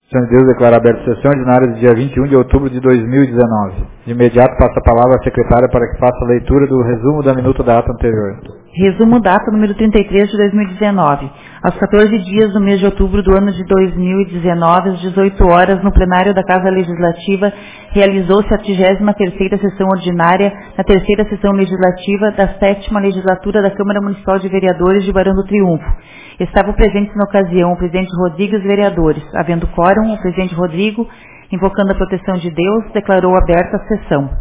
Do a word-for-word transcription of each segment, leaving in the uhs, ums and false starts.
Senhor de Deus, declara aberta a sessão ordinária do dia vinte e um de outubro de dois mil e dezenove. De imediato, passa a palavra à secretária para que faça a leitura do resumo da minuta da ata anterior. Resumo da ata número trinta e três de dois mil e dezenove. Aos quatorze dias do mês de outubro do ano de dois mil e dezenove, às dezoito horas, no plenário da Casa Legislativa, realizou-se a trigésima terceira sessão ordinária da terceira sessão legislativa da sétima legislatura da Câmara Municipal de Vereadores de Barão do Triunfo. Estavam presentes na ocasião o presidente Rodrigo e os vereadores. Havendo quórum, o presidente Rodrigo, invocando a proteção de Deus, declarou aberta a sessão.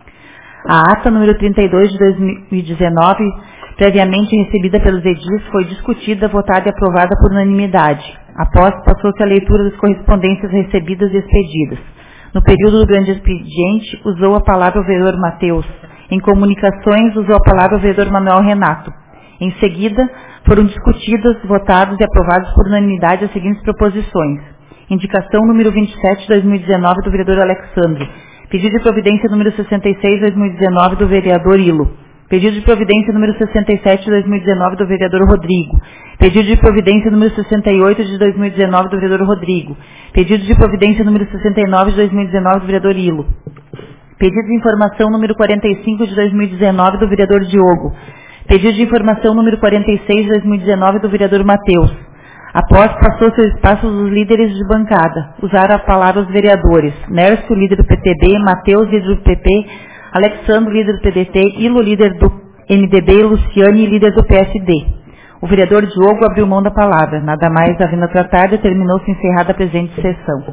A ata número trinta e dois de dois mil e dezenove, previamente recebida pelos edis, foi discutida, votada e aprovada por unanimidade. Após, passou-se a leitura das correspondências recebidas e expedidas. No período do grande expediente, usou a palavra o vereador Mateus. Em comunicações, usou a palavra o vereador Manuel Renato. Em seguida, foram discutidas, votadas e aprovadas por unanimidade as seguintes proposições. Indicação número vinte e sete de dois mil e dezenove do vereador Alexandre. Pedido de providência número sessenta e seis de dois mil e dezenove do vereador Ilo. Pedido de providência número sessenta e sete de dois mil e dezenove do vereador Rodrigo. Pedido de providência número sessenta e oito de dois mil e dezenove do vereador Rodrigo. Pedido de providência número sessenta e nove de dois mil e dezenove do vereador Ilo. Pedido de informação número quarenta e cinco de dois mil e dezenove do vereador Diogo. Pedido de informação número quarenta e seis de dois mil e dezenove do vereador Mateus. Após, passou-se ao espaço dos líderes de bancada. Usaram a palavra os vereadores. Nércio, líder do P T B, Mateus, líder do P P, Alexandre, líder do P D T, Ilo, líder do M D B e Luciane, líder do P S D. O vereador Diogo abriu mão da palavra. Nada mais havendo a tratar, determinou-se encerrada a presente sessão.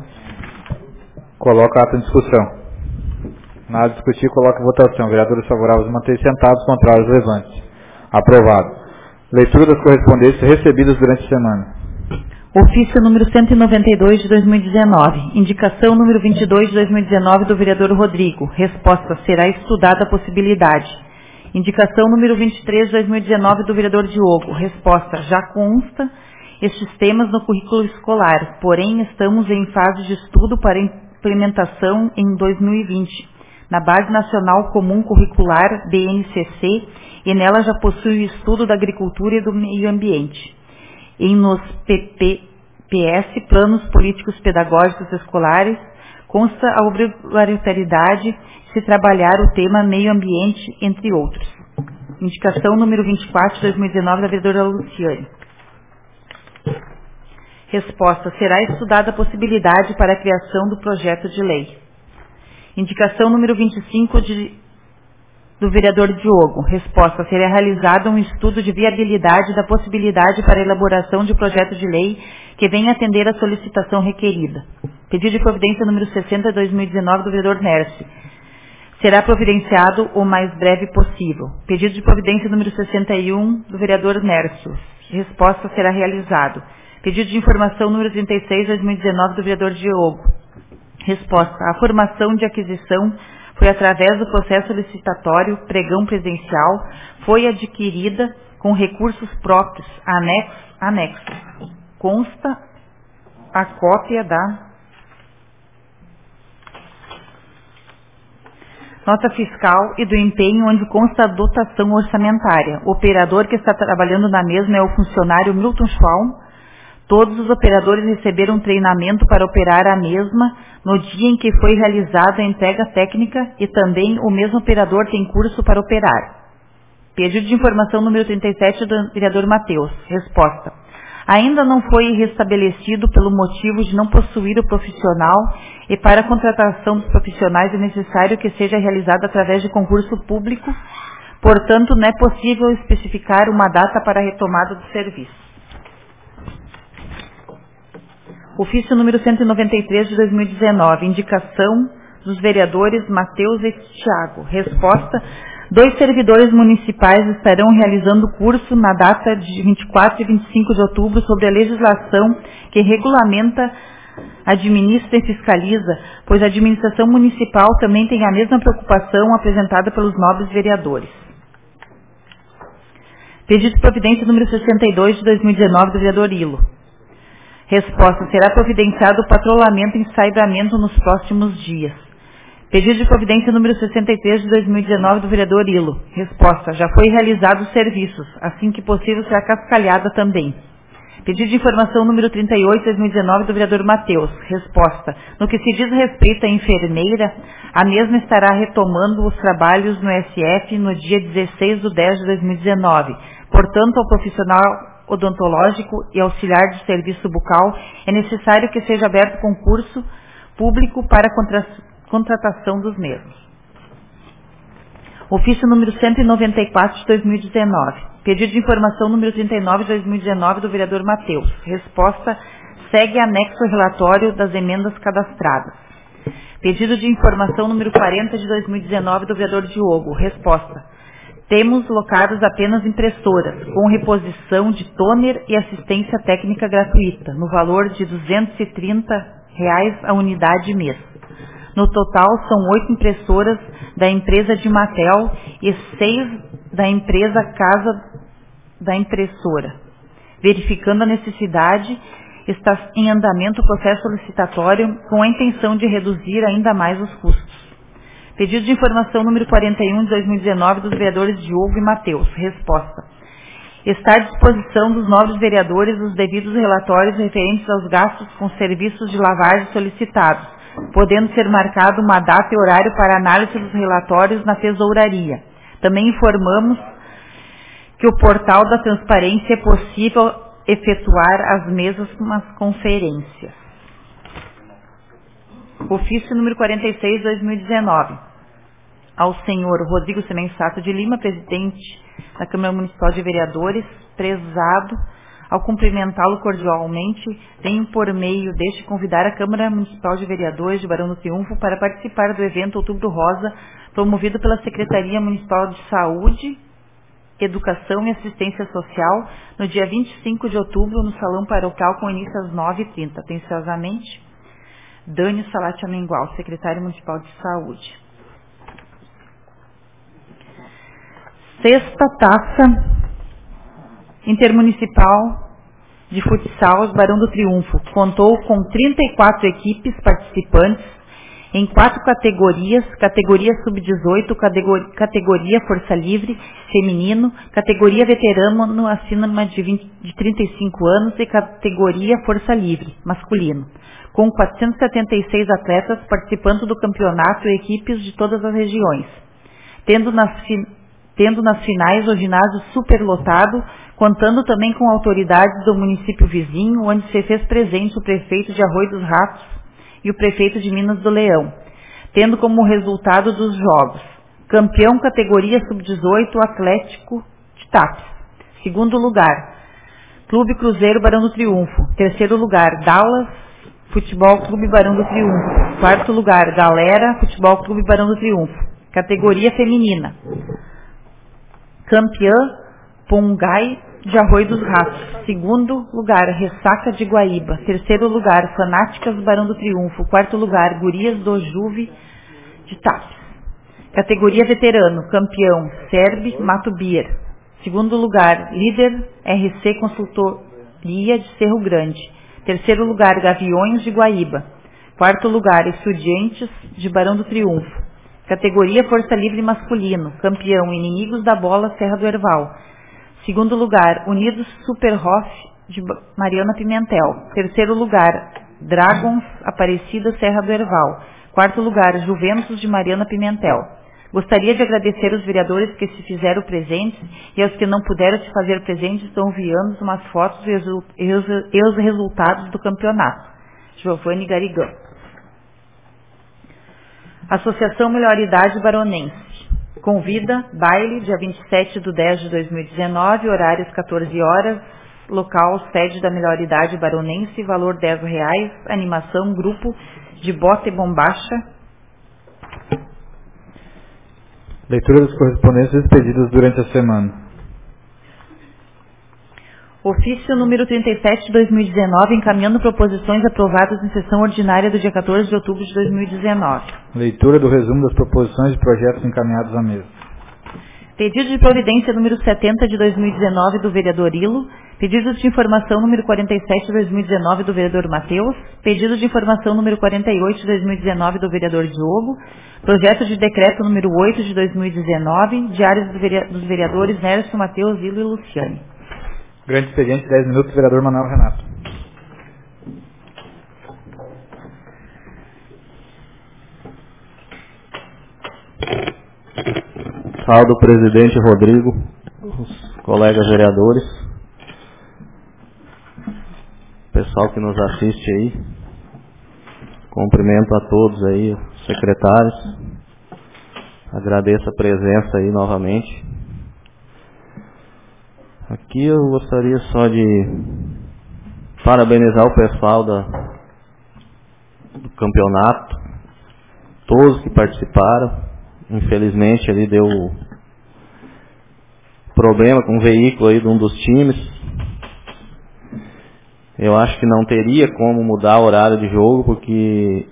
Coloca a ata em discussão. Nada a discutir, coloca em votação. Vereadores favoráveis manter sentados, contrários levantes. Aprovado. Leitura das correspondências recebidas durante a semana. Ofício número cento e noventa e dois de dois mil e dezenove. Indicação número vinte e dois de dois mil e dezenove do vereador Rodrigo. Resposta: será estudada a possibilidade. Indicação número vinte e três de dois mil e dezenove do vereador Diogo. Resposta: já consta estes temas no currículo escolar, porém estamos em fase de estudo para implementação em dois mil e vinte, na Base Nacional Comum Curricular, B N C C, e nela já possui o estudo da agricultura e do meio ambiente. Em nos P P P S, Planos Políticos Pedagógicos Escolares, consta a obrigatoriedade de se trabalhar o tema meio ambiente, entre outros. Indicação número vinte e quatro de dois mil e dezenove da vereadora Luciane. Resposta: será estudada a possibilidade para a criação do projeto de lei. Indicação número vinte e cinco de do vereador Diogo. Resposta: será realizado um estudo de viabilidade da possibilidade para a elaboração de projeto de lei que venha atender à solicitação requerida. Pedido de providência número sessenta de dois mil e dezenove do vereador Nércio. Será providenciado o mais breve possível. Pedido de providência número sessenta e um do vereador Nércio. Resposta: será realizado. Pedido de informação número trinta e seis de dois mil e dezenove do vereador Diogo. Resposta: a formação de aquisição foi através do processo licitatório pregão presencial, foi adquirida com recursos próprios, anexo, anexo. Consta a cópia da nota fiscal e do empenho, onde consta a dotação orçamentária. O operador que está trabalhando na mesma é o funcionário Milton Schwalm. Todos os operadores receberam treinamento para operar a mesma no dia em que foi realizada a entrega técnica e também o mesmo operador tem curso para operar. Pedido de informação número trinta e sete do vereador Mateus. Resposta: ainda não foi restabelecido pelo motivo de não possuir o profissional e para a contratação dos profissionais é necessário que seja realizada através de concurso público, portanto não é possível especificar uma data para a retomada do serviço. Ofício número cento e noventa e três de dois mil e dezenove. Indicação dos vereadores Mateus e Thiago. Resposta: dois servidores municipais estarão realizando curso na data de vinte e quatro e vinte e cinco de outubro sobre a legislação que regulamenta, administra e fiscaliza, pois a administração municipal também tem a mesma preocupação apresentada pelos nobres vereadores. Pedido de providência número sessenta e dois de dois mil e dezenove do vereador Ilo. Resposta: será providenciado o patrulhamento e ensaiamento nos próximos dias. Pedido de providência número sessenta e três de dois mil e dezenove do vereador Ilo. Resposta: já foi realizado os serviços, assim que possível será cascalhada também. Pedido de informação número trinta e oito, de dois mil e dezenove, do vereador Matheus. Resposta. No que se diz respeito à enfermeira, a mesma estará retomando os trabalhos no S F no dia dezesseis de dez de dois mil e dezenove. Portanto, ao profissional odontológico e auxiliar de serviço bucal, é necessário que seja aberto concurso público para contra contratação dos mesmos. Ofício número cento e noventa e quatro, de dois mil e dezenove. Pedido de informação número trinta e nove, de dois mil e dezenove, do vereador Matheus. Resposta. Segue anexo ao relatório das emendas cadastradas. Pedido de informação número quarenta, de dois mil e dezenove, do vereador Diogo. Resposta. Temos locados apenas impressoras, com reposição de toner e assistência técnica gratuita, no valor de duzentos e trinta reais a unidade mês. No total, são oito impressoras da empresa de Matel e seis da empresa Casa da Impressora. Verificando a necessidade, está em andamento o processo licitatório com a intenção de reduzir ainda mais os custos. Pedido de informação número quarenta e um, de dois mil e dezenove, dos vereadores Diogo e Matheus. Resposta. Está à disposição dos nobres vereadores os devidos relatórios referentes aos gastos com serviços de lavagem solicitados, podendo ser marcado uma data e horário para análise dos relatórios na tesouraria. Também informamos que o portal da transparência é possível efetuar as mesmas conferências. Ofício número quarenta e seis, de dois mil e dezenove. Ao senhor Rodrigo Semensato de Lima, presidente da Câmara Municipal de Vereadores, prezado, ao cumprimentá-lo cordialmente, venho por meio deste convidar a Câmara Municipal de Vereadores de Barão do Triunfo para participar do evento Outubro Rosa, promovido pela Secretaria Municipal de Saúde, Educação e Assistência Social, no dia vinte e cinco de outubro, no Salão Paroquial, com início às nove e trinta. Atenciosamente, Dânio Salati Amengual, secretário municipal de saúde. Sexta taça intermunicipal de futsal Barão do Triunfo. Contou com trinta e quatro equipes participantes em quatro categorias: categoria sub dezoito, categoria Força Livre feminino, categoria veterano acima de, vinte, de trinta e cinco anos e categoria Força Livre masculino, com quatrocentos e setenta e seis atletas participando do campeonato e equipes de todas as regiões, tendo nas, tendo nas finais o ginásio superlotado, contando também com autoridades do município vizinho, onde se fez presente o prefeito de Arroio dos Ratos e o prefeito de Minas do Leão, tendo como resultado dos jogos: campeão categoria sub dezoito, Atlético de Tapes. Segundo lugar, Clube Cruzeiro Barão do Triunfo. Terceiro lugar, Dallas Futebol Clube Barão do Triunfo. Quarto lugar, Galera Futebol Clube Barão do Triunfo. Categoria feminina, campeã Pongai de Arroio dos Ratos. Segundo lugar, Ressaca de Guaíba. Terceiro lugar, Fanáticas Barão do Triunfo. Quarto lugar, Gurias do Juve de Tapes. Categoria veterano, campeão Serbe Mato Bier. Segundo lugar, líder R C Consultoria de Cerro Grande. Terceiro lugar, Gaviões de Guaíba. Quarto lugar, Estudiantes de Barão do Triunfo. Categoria Força Livre masculino, campeão Inimigos da Bola Serra do Herval. Segundo lugar, Unidos Superhoff de Mariana Pimentel. Terceiro lugar, Dragons Aparecida Serra do Herval. Quarto lugar, Juventus de Mariana Pimentel. Gostaria de agradecer os vereadores que se fizeram presentes e aos que não puderam se fazer presentes estão enviando umas fotos e os resultados do campeonato. Giovanni Garigão. Associação Melhoridade Baronense. Convida baile dia vinte e sete de dez de dois mil e dezenove, horários quatorze horas, local sede da Melhoridade Baronense, valor dez reais, animação grupo de Bota e Bombacha. Leitura das correspondências expedidas durante a semana. Ofício número trinta e sete de dois mil e dezenove, encaminhando proposições aprovadas em sessão ordinária do dia quatorze de outubro de dois mil e dezenove. Leitura do resumo das proposições e projetos encaminhados à mesa. Pedido de providência número setenta de dois mil e dezenove do vereador Ilo. Pedido de informação número quarenta e sete de dois mil e dezenove do vereador Matheus. Pedido de informação número quarenta e oito de dois mil e dezenove do vereador Diogo. Projeto de decreto número oito de dois mil e dezenove. Diários dos vereadores Nércio, Matheus, Ilo e Luciane. Grande expediente, dez minutos, vereador Manuel Renato. Salve, presidente Rodrigo, os colegas vereadores, pessoal que nos assiste aí, cumprimento a todos aí, os secretários, agradeço a presença aí novamente. Aqui eu gostaria só de parabenizar o pessoal da, do campeonato, todos que participaram. Infelizmente ali deu problema com o veículo aí de um dos times. Eu acho que não teria como mudar o horário de jogo, porque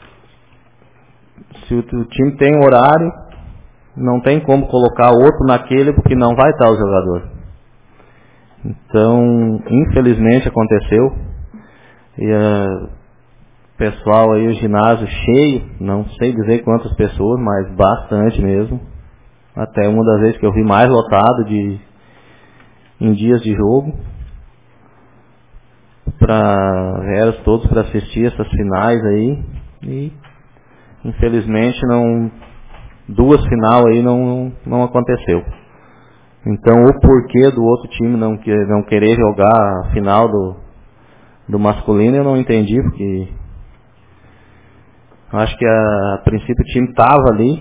se o, o time tem horário, não tem como colocar outro naquele, porque não vai estar o jogador. Então, infelizmente aconteceu. E a pessoal aí, o ginásio cheio, não sei dizer quantas pessoas, mas bastante mesmo. Até uma das vezes que eu vi mais lotado de, em dias de jogo. Para vieram todos para assistir essas finais aí. E infelizmente não, duas final aí não, não aconteceu. Então o porquê do outro time não, não querer jogar a final do, do masculino eu não entendi, porque eu acho que a, a princípio o time estava ali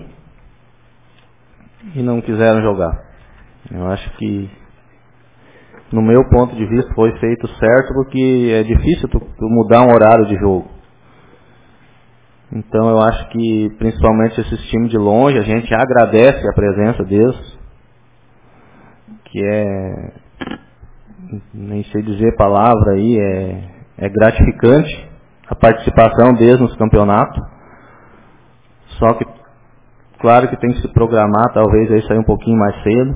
e não quiseram jogar. Eu acho que, no meu ponto de vista, foi feito certo, porque é difícil tu, tu mudar um horário de jogo. Então eu acho que, principalmente esses times de longe, a gente agradece a presença deles, que é, nem sei dizer a palavra aí, é, é gratificante a participação deles nos campeonatos. Só que, claro que tem que se programar, talvez aí sair um pouquinho mais cedo,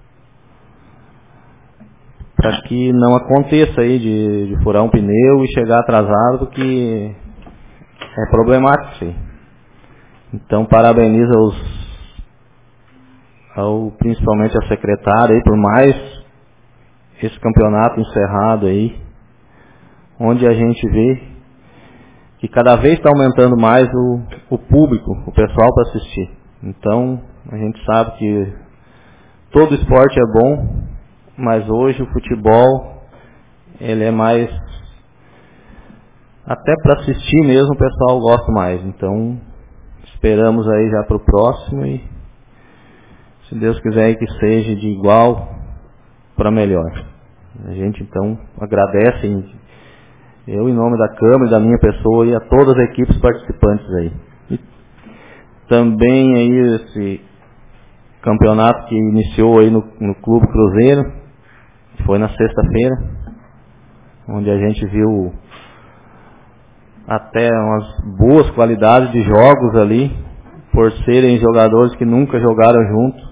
para que não aconteça aí de, de furar um pneu e chegar atrasado, porque é problemático, sim. Então, parabenizo aos, ao, principalmente a secretária aí, por mais esse campeonato encerrado aí, onde a gente vê que cada vez está aumentando mais o, o público, o pessoal para assistir. Então, a gente sabe que todo esporte é bom, mas hoje o futebol, ele é mais, até para assistir mesmo o pessoal gosta mais. Então, esperamos aí já para o próximo e, se Deus quiser, que seja de igual para melhor. A gente então agradece, eu, em nome da Câmara e da minha pessoa, e a todas as equipes participantes aí. E também aí esse campeonato que iniciou aí no, no Clube Cruzeiro, foi na sexta-feira, onde a gente viu até umas boas qualidades de jogos ali, por serem jogadores que nunca jogaram juntos.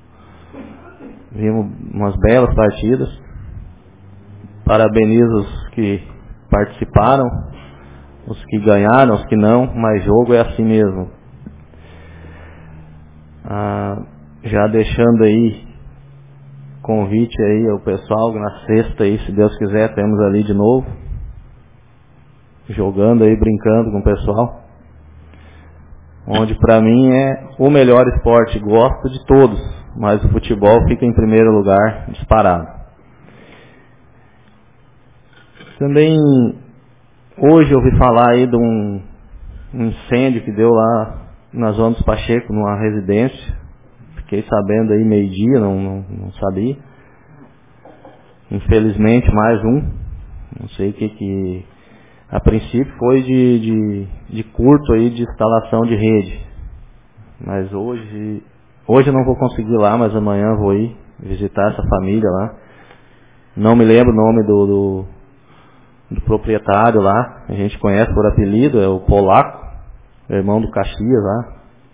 Vimos umas belas partidas. Parabenizo os que participaram, os que ganharam, os que não, mas jogo é assim mesmo. Ah, já deixando aí convite aí ao pessoal, na sexta aí, se Deus quiser, temos ali de novo, jogando aí, brincando com o pessoal, onde para mim é o melhor esporte, gosto de todos, mas o futebol fica em primeiro lugar, disparado. Também hoje eu ouvi falar aí de um, um incêndio que deu lá na Zona dos Pacheco, numa residência. Fiquei sabendo aí meio-dia, não, não, não sabia. Infelizmente mais um. Não sei o que que... A princípio foi de, de, de curto aí de instalação de rede. Mas hoje... Hoje eu não vou conseguir ir lá, mas amanhã eu vou ir visitar essa família lá. Não me lembro o nome do... do do proprietário lá, a gente conhece por apelido, é o Polaco, irmão do Caxias lá.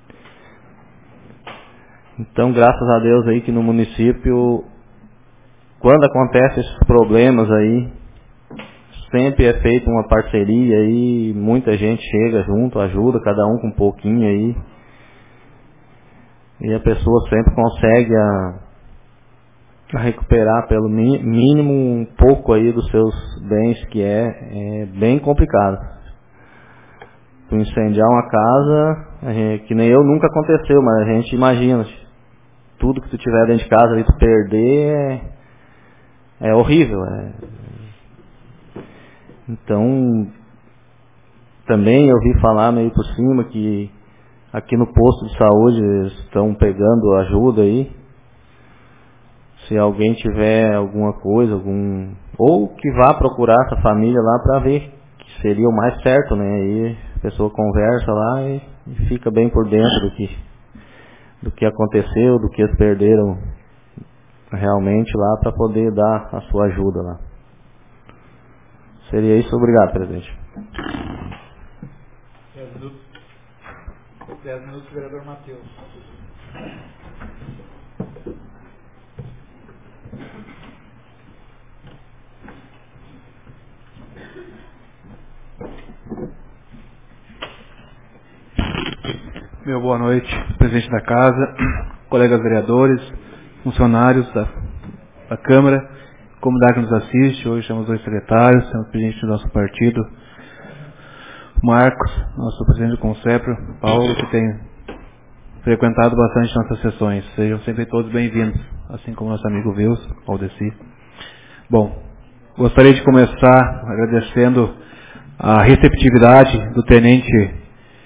Então, graças a Deus aí que no município, quando acontecem esses problemas aí, sempre é feita uma parceria aí, muita gente chega junto, ajuda, cada um com um pouquinho aí, e a pessoa sempre consegue a, a recuperar pelo mínimo um pouco aí dos seus bens, que é, é bem complicado. Tu incendiar uma casa, é, que nem eu, nunca aconteceu, mas a gente imagina, tudo que tu tiver dentro de casa ali, tu perder, é, é horrível. É. Então, também eu ouvi falar meio por cima que aqui no posto de saúde eles estão pegando ajuda aí. Se alguém tiver alguma coisa, algum ou que vá procurar essa família lá para ver, que seria o mais certo, né? Aí a pessoa conversa lá e, e fica bem por dentro do que, do que aconteceu, do que eles perderam realmente lá, para poder dar a sua ajuda lá. Seria isso. Obrigado, presidente. Dez minutos. Dez minutos, vereador Matheus. Meu boa noite, presidente da casa, colegas vereadores, funcionários da, da Câmara, comunidade que nos assiste. Hoje temos dois secretários, temos o presidente do nosso partido, Marcos, nosso presidente do Concepro, Paulo, que tem frequentado bastante nossas sessões. Sejam sempre todos bem-vindos, assim como nosso amigo Wilson, Aldeci. Bom, gostaria de começar agradecendo a receptividade do tenente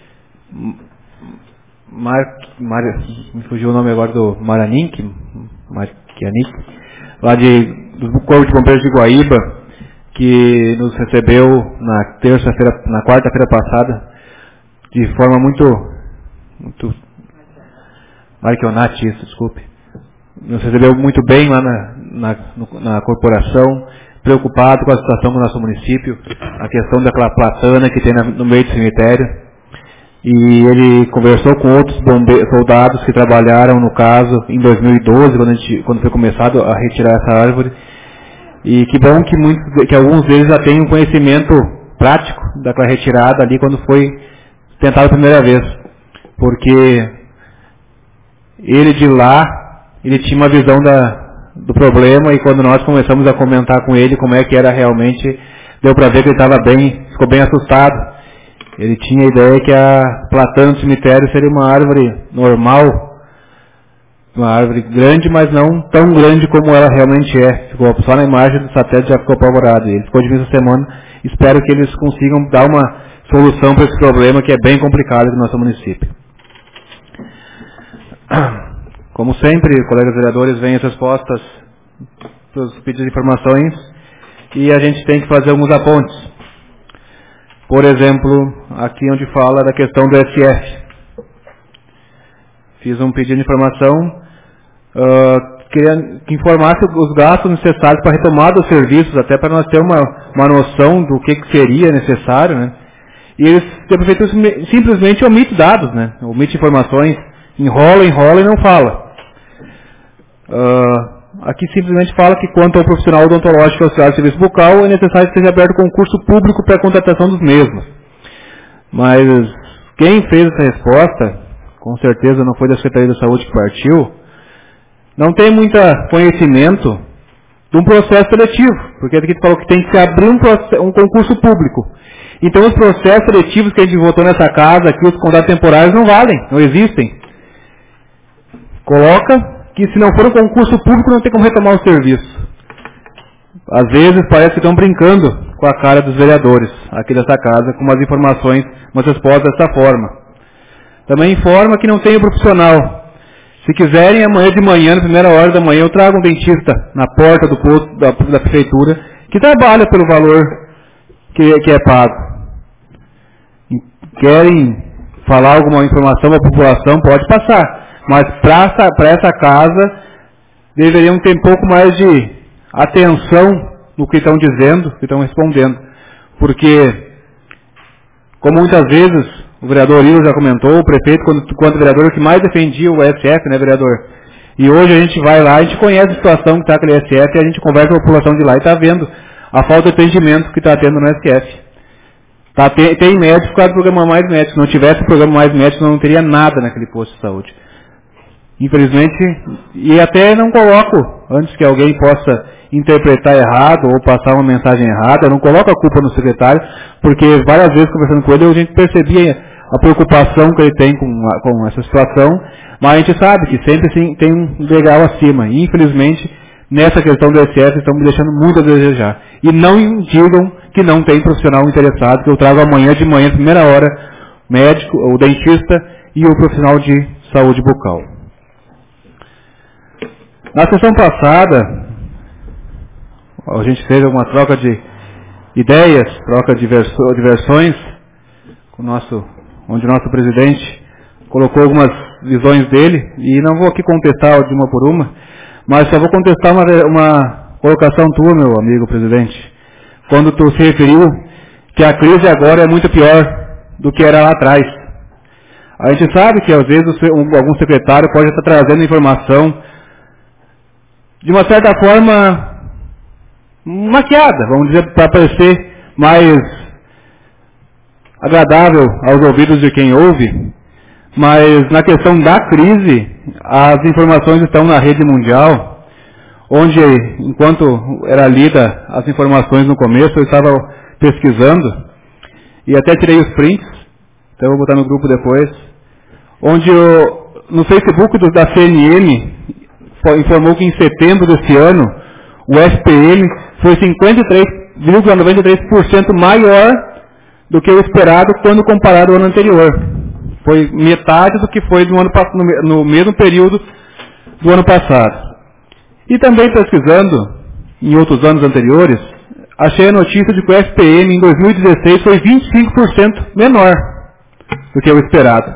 Mar, Mar, me fugiu o nome agora do Maranink, Marquianic, lá de, do Corpo de Bombeiros de Guaíba, que nos recebeu na terça-feira, na quarta-feira passada, de forma muito, muito, Marquionati, isso, desculpe, nos recebeu muito bem lá na, na, na corporação, preocupado com a situação do nosso município, a questão daquela platana que tem na, no meio do cemitério. E ele conversou com outros soldados que trabalharam no caso em dois mil e doze, quando, a gente, quando foi começado a retirar essa árvore. E que bom que, muitos, que alguns deles já têm um conhecimento prático daquela retirada ali quando foi tentado a primeira vez. Porque ele de lá, ele tinha uma visão da, do problema, e quando nós começamos a comentar com ele como é que era realmente, deu para ver que ele estava bem, ficou bem assustado. Ele tinha a ideia que a platana do cemitério seria uma árvore normal, uma árvore grande, mas não tão grande como ela realmente é. Ficou só na imagem do satélite, já ficou apavorado. Ele ficou de vir essa semana. Espero que eles consigam dar uma solução para esse problema que é bem complicado no nosso município. Como sempre, colegas vereadores, vêm as respostas para os pedidos de informações e a gente tem que fazer alguns apontes. Por exemplo, aqui onde fala da questão do S F. Fiz um pedido de informação, uh, queria que informasse os gastos necessários para a retomada dos serviços, até para nós ter uma, uma noção do que, que seria necessário, né? E eles, a prefeitura simplesmente omite dados, né? Omite informações, enrola, enrola e não fala. Uh, Aqui simplesmente fala que quanto ao profissional odontológico auxiliar de serviço bucal, é necessário que seja aberto concurso público para a contratação dos mesmos. Mas quem fez essa resposta, com certeza não foi da Secretaria da Saúde que partiu, não tem muito conhecimento de um processo seletivo, porque aqui falou que tem que se abrir um, processo, um concurso público. Então os processos seletivos que a gente votou nessa casa, aqui os contratos temporários não valem, não existem. Coloca que se não for um concurso público não tem como retomar o serviço. Às vezes parece que estão brincando com a cara dos vereadores aqui dessa casa, com umas informações, umas respostas dessa forma. Também informa que não tem o profissional. Se quiserem, amanhã de manhã, na primeira hora da manhã, eu trago um dentista na porta do posto da, da prefeitura, que trabalha pelo valor que, que é pago. Querem falar alguma informação à população, pode passar. Mas para essa casa, deveriam ter um pouco mais de atenção no que estão dizendo, que estão respondendo. Porque, como muitas vezes o vereador Ilo já comentou, o prefeito, quando, quando vereador, que mais defendia o S F, né, vereador? E hoje a gente vai lá, a gente conhece a situação que está aquele S F, e a gente conversa com a população de lá e está vendo a falta de atendimento que está tendo no S F. Tá, tem, tem médico por causa do programa Mais Médico. Se não tivesse o programa Mais Médico, não teria nada naquele posto de saúde. Infelizmente, e até não coloco, antes que alguém possa interpretar errado ou passar uma mensagem errada, eu não coloco a culpa no secretário, porque várias vezes conversando com ele, a gente percebia a preocupação que ele tem com, a, com essa situação, mas a gente sabe que sempre sim, tem um degrau acima. E infelizmente, nessa questão do I S S, estamos deixando muito a desejar. E não digam que não tem profissional interessado, que eu trago amanhã de manhã, primeira hora, médico, o dentista e o profissional de saúde bucal. Na sessão passada, a gente fez uma troca de ideias, troca de, verso, de versões, com o nosso, onde o nosso presidente colocou algumas visões dele, e não vou aqui contestar de uma por uma, mas só vou contestar uma, uma colocação tua, meu amigo presidente, quando tu se referiu que a crise agora é muito pior do que era lá atrás. A gente sabe que às vezes algum secretário pode estar trazendo informação de uma certa forma maquiada, vamos dizer, para parecer mais agradável aos ouvidos de quem ouve, mas na questão da crise, as informações estão na rede mundial, onde, enquanto era lida as informações no começo, eu estava pesquisando, e até tirei os prints, então eu vou botar no grupo depois, onde eu, no Facebook do, da C N N, informou que em setembro desse ano, o S P M foi cinquenta e três vírgula noventa e três por cento maior do que o esperado quando comparado ao ano anterior. Foi metade do que foi no, ano, no, no mesmo período do ano passado. E também pesquisando, em outros anos anteriores, achei a notícia de que o S P M em dois mil e dezesseis foi vinte e cinco por cento menor do que o esperado.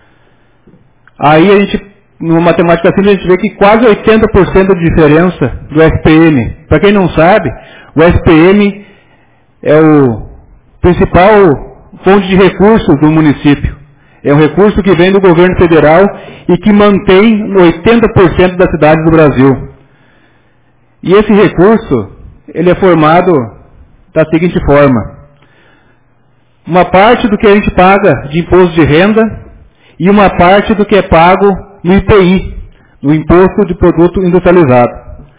Aí a gente, numa matemática simples, a gente vê que quase oitenta por cento de diferença do S P M. Para quem não sabe, o S P M é o principal fonte de recursos do município. É um recurso que vem do governo federal e que mantém oitenta por cento das cidades do Brasil. E esse recurso, ele é formado da seguinte forma. Uma parte do que a gente paga de imposto de renda e uma parte do que é pago no I P I, no Imposto de Produto Industrializado.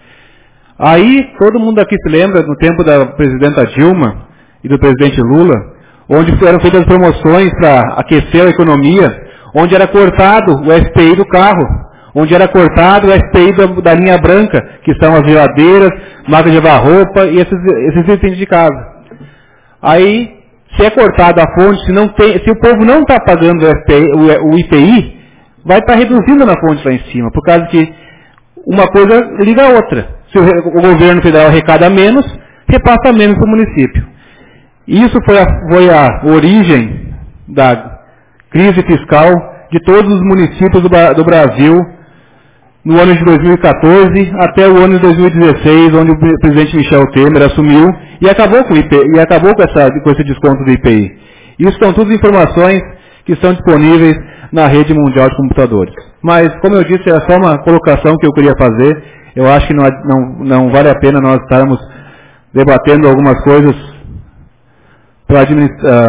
Aí, todo mundo aqui se lembra, no tempo da presidenta Dilma e do presidente Lula, onde eram feitas promoções para aquecer a economia, onde era cortado o S P I do carro, onde era cortado o S P I da, da linha branca, que são as geladeiras, máquina de lavar roupa e esses, esses itens de casa. Aí, se é cortado a fonte, se, não tem, se o povo não está pagando o, S P I, o, o I P I, vai estar reduzindo na fonte lá em cima, por causa que uma coisa liga a outra. Se o, o governo federal arrecada menos, repassa menos para o município. Isso foi a, foi a origem da crise fiscal de todos os municípios do, do Brasil no ano de dois mil e quatorze até o ano de dois mil e dezesseis, onde o presidente Michel Temer assumiu e acabou com, o I P I, e acabou com, essa, com esse desconto do I P I. Isso são todas informações que estão disponíveis na rede mundial de computadores. Mas, como eu disse, era só uma colocação que eu queria fazer. Eu acho que não, não, não vale a pena nós estarmos debatendo algumas coisas para a administra,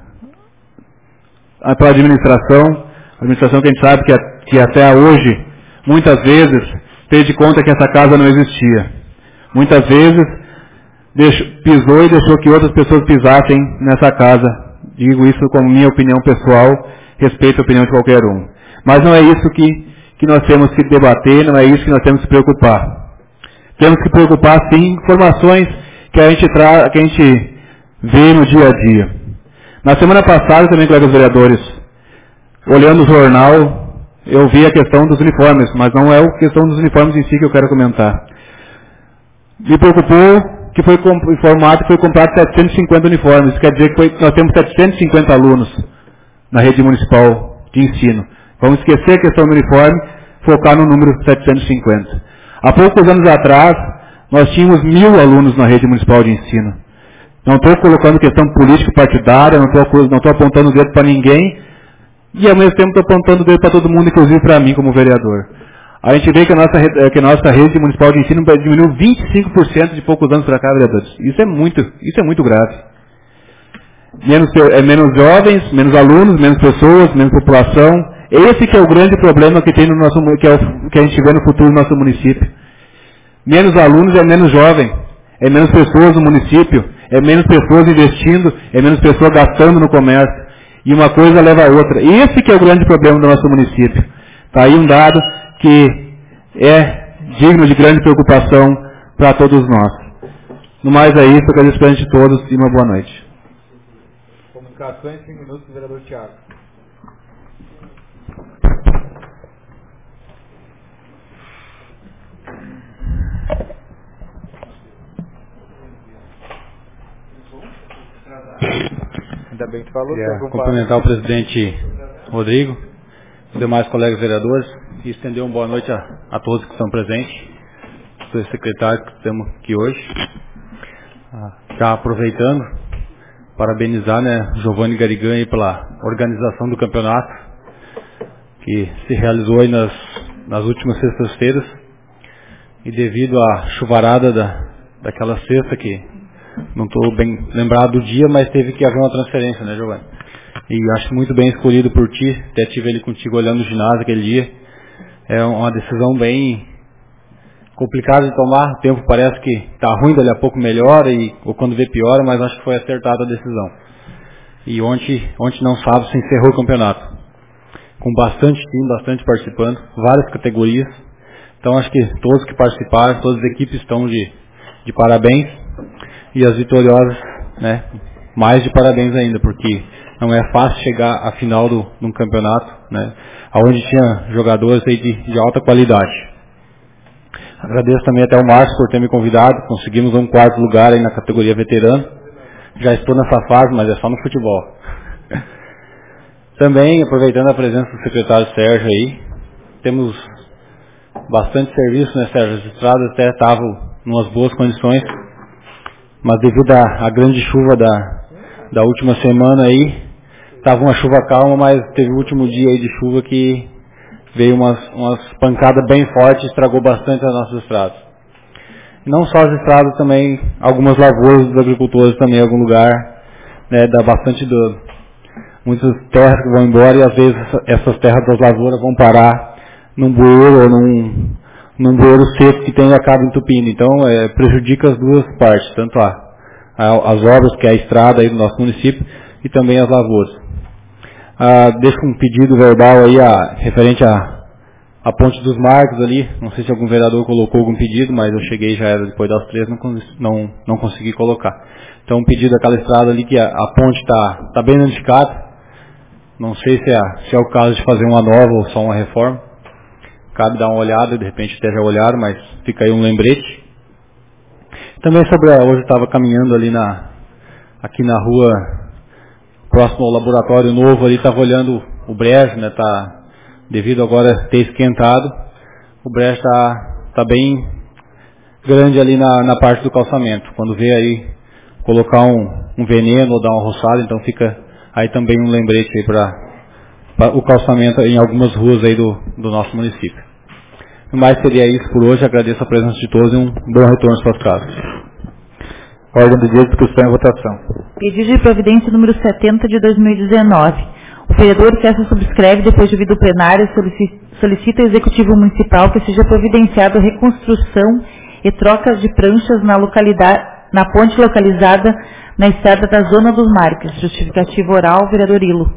uh, administração, a administração que a gente sabe que, que até hoje, muitas vezes, fez de conta que essa casa não existia. Muitas vezes, deixou, pisou e deixou que outras pessoas pisassem nessa casa. Digo isso como minha opinião pessoal, respeito a opinião de qualquer um. Mas não é isso que, que nós temos que debater, não é isso que nós temos que preocupar. Temos que preocupar, sim, informações que a gente, tra que a gente vê no dia a dia. Na semana passada, também, colegas vereadores, olhando o jornal, eu vi a questão dos uniformes, mas não é a questão dos uniformes em si que eu quero comentar. Me preocupou que foi informado que foi comprado setecentos e cinquenta uniformes. Isso quer dizer que foi, nós temos setecentos e cinquenta alunos na rede municipal de ensino. Vamos esquecer a questão do uniforme, focar no número setecentos e cinquenta. Há poucos anos atrás, nós tínhamos mil alunos na rede municipal de ensino. Não estou colocando questão política partidária, não estou não estou apontando o dedo para ninguém, e ao mesmo tempo estou apontando o dedo para todo mundo, inclusive para mim como vereador. A gente vê que a nossa, que a nossa rede municipal de ensino diminuiu vinte e cinco por cento de poucos anos para cá, vereadores. Isso é muito, isso é muito grave. Menos, é, menos jovens, menos alunos, menos pessoas, menos população. Esse que é o grande problema que tem no nosso, que, é o, que a gente vê no futuro do nosso município. Menos alunos é menos jovem, é menos pessoas no município, é menos pessoas investindo, é menos pessoas gastando no comércio. E uma coisa leva a outra. Esse que é o grande problema do nosso município. Está aí um dado que é digno de grande preocupação para todos nós. No mais é isso, agradeço a gente todos e uma boa noite. Comunicações, cinco minutos, vereador Thiago. Ainda bem que falou. Queria cumprimentar o presidente Rodrigo, os demais colegas vereadores e estender uma boa noite a, a todos que estão presentes, os dois secretários que temos aqui hoje. Já aproveitando, parabenizar, né, Giovanni Garigan aí pela organização do campeonato que se realizou aí nas, nas últimas sextas-feiras, e devido à chuvarada da, daquela sexta, que não estou bem lembrado do dia, mas teve que haver uma transferência, né, Giovanni? E acho muito bem escolhido por ti, até tive ele contigo olhando no ginásio aquele dia. É uma decisão bem complicada de tomar, o tempo parece que está ruim, dali a pouco melhora, e, ou quando vê piora, mas acho que foi acertada a decisão. E ontem, ontem não sábado, se encerrou o campeonato, com bastante time, bastante participando, várias categorias. Então acho que todos que participaram, todas as equipes estão de, de parabéns, e as vitoriosas, né, mais de parabéns ainda, porque não é fácil chegar à final do, de um campeonato, né, onde tinha jogadores aí de, de alta qualidade. Agradeço também até o Márcio por ter me convidado, conseguimos um quarto lugar aí na categoria veterano. Já estou nessa fase, mas é só no futebol. Também, aproveitando a presença do secretário Sérgio aí, temos bastante serviço, né, Sérgio? As estradas até estavam em umas boas condições, mas devido à, à grande chuva da, da última semana aí, estava uma chuva calma, mas teve o último dia aí de chuva que veio umas, umas pancadas bem fortes e estragou bastante as nossas estradas. E não só as estradas, também algumas lavouras dos agricultores também em algum lugar, né, dá bastante dano. Muitas terras que vão embora e às vezes essas terras das lavouras vão parar num bueiro ou num, num bueiro seco que tem e acaba entupindo. Então é, prejudica as duas partes, tanto a, a, as obras, que é a estrada aí do nosso município, e também as lavouras. Ah, deixo um pedido verbal aí a, referente à a, a Ponte dos Marcos ali. Não sei se algum vereador colocou algum pedido, mas eu cheguei, já era depois das três, não, não, não consegui colocar. Então um pedido daquela estrada ali, que a, a ponte está tá bem danificada. Não sei se é, se é o caso de fazer uma nova ou só uma reforma. Cabe dar uma olhada, de repente até já olharam, mas fica aí um lembrete. Também sobre a, hoje eu estava caminhando ali na, aqui na rua, próximo ao laboratório novo, ali estava olhando o brejo, né, tá, devido agora ter esquentado, o brejo está tá bem grande ali na, na parte do calçamento. Quando vê aí colocar um, um veneno ou dar uma roçada, então fica aí também um lembrete aí para o calçamento em algumas ruas aí do, do nosso município. Mas seria isso por hoje, agradeço a presença de todos e um bom retorno às suas casas. Ordem do dia, discussão e votação. Pedido de providência número setenta de dois mil e dezenove. O vereador que essa subscreve, depois de ouvido o plenário, solicita ao Executivo Municipal que seja providenciado a reconstrução e troca de pranchas na, localidade, na ponte localizada na estrada da Zona dos Marques. Justificativa oral, vereador Ilo.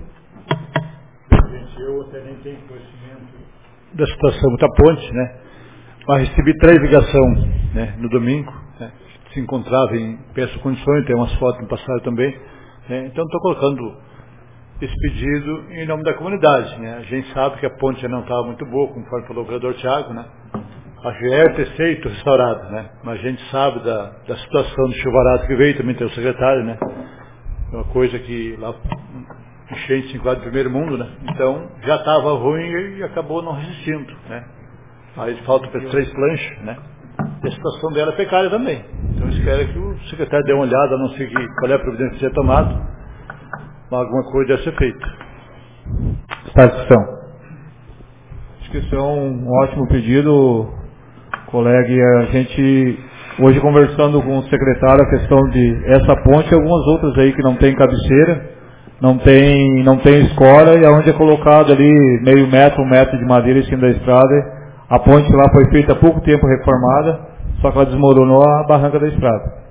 Eu até nem tenho conhecimento da situação da ponte, né? Mas recebi três ligações, né, no domingo, né? Se encontrava em péssimas condições, tem umas fotos no passado também, né? Então estou colocando esse pedido em nome da comunidade, né? A gente sabe que a ponte já não estava muito boa, conforme falou o vereador Thiago, né? Acho que é ter feito restaurado, né? Mas a gente sabe da, da situação do chuvarado que veio, também tem o secretário, né? É uma coisa que lá enchente se enquadra no primeiro mundo, né? Então já estava ruim e acabou não resistindo, né? Aí falta três planchas, né? E a situação dela é precária também. Então eu espero que o secretário dê uma olhada, não sei qual é a providência que ser tomada, mas alguma coisa deve ser feita. Está à discussão. Acho que isso é um ótimo pedido, colega. E a gente, hoje conversando com o secretário, a questão de essa ponte e algumas outras aí que não tem cabeceira, não tem, não tem escola, e onde é colocado ali meio metro, um metro de madeira em cima da estrada. A ponte lá foi feita há pouco tempo reformada, só que ela desmoronou a barranca da estrada.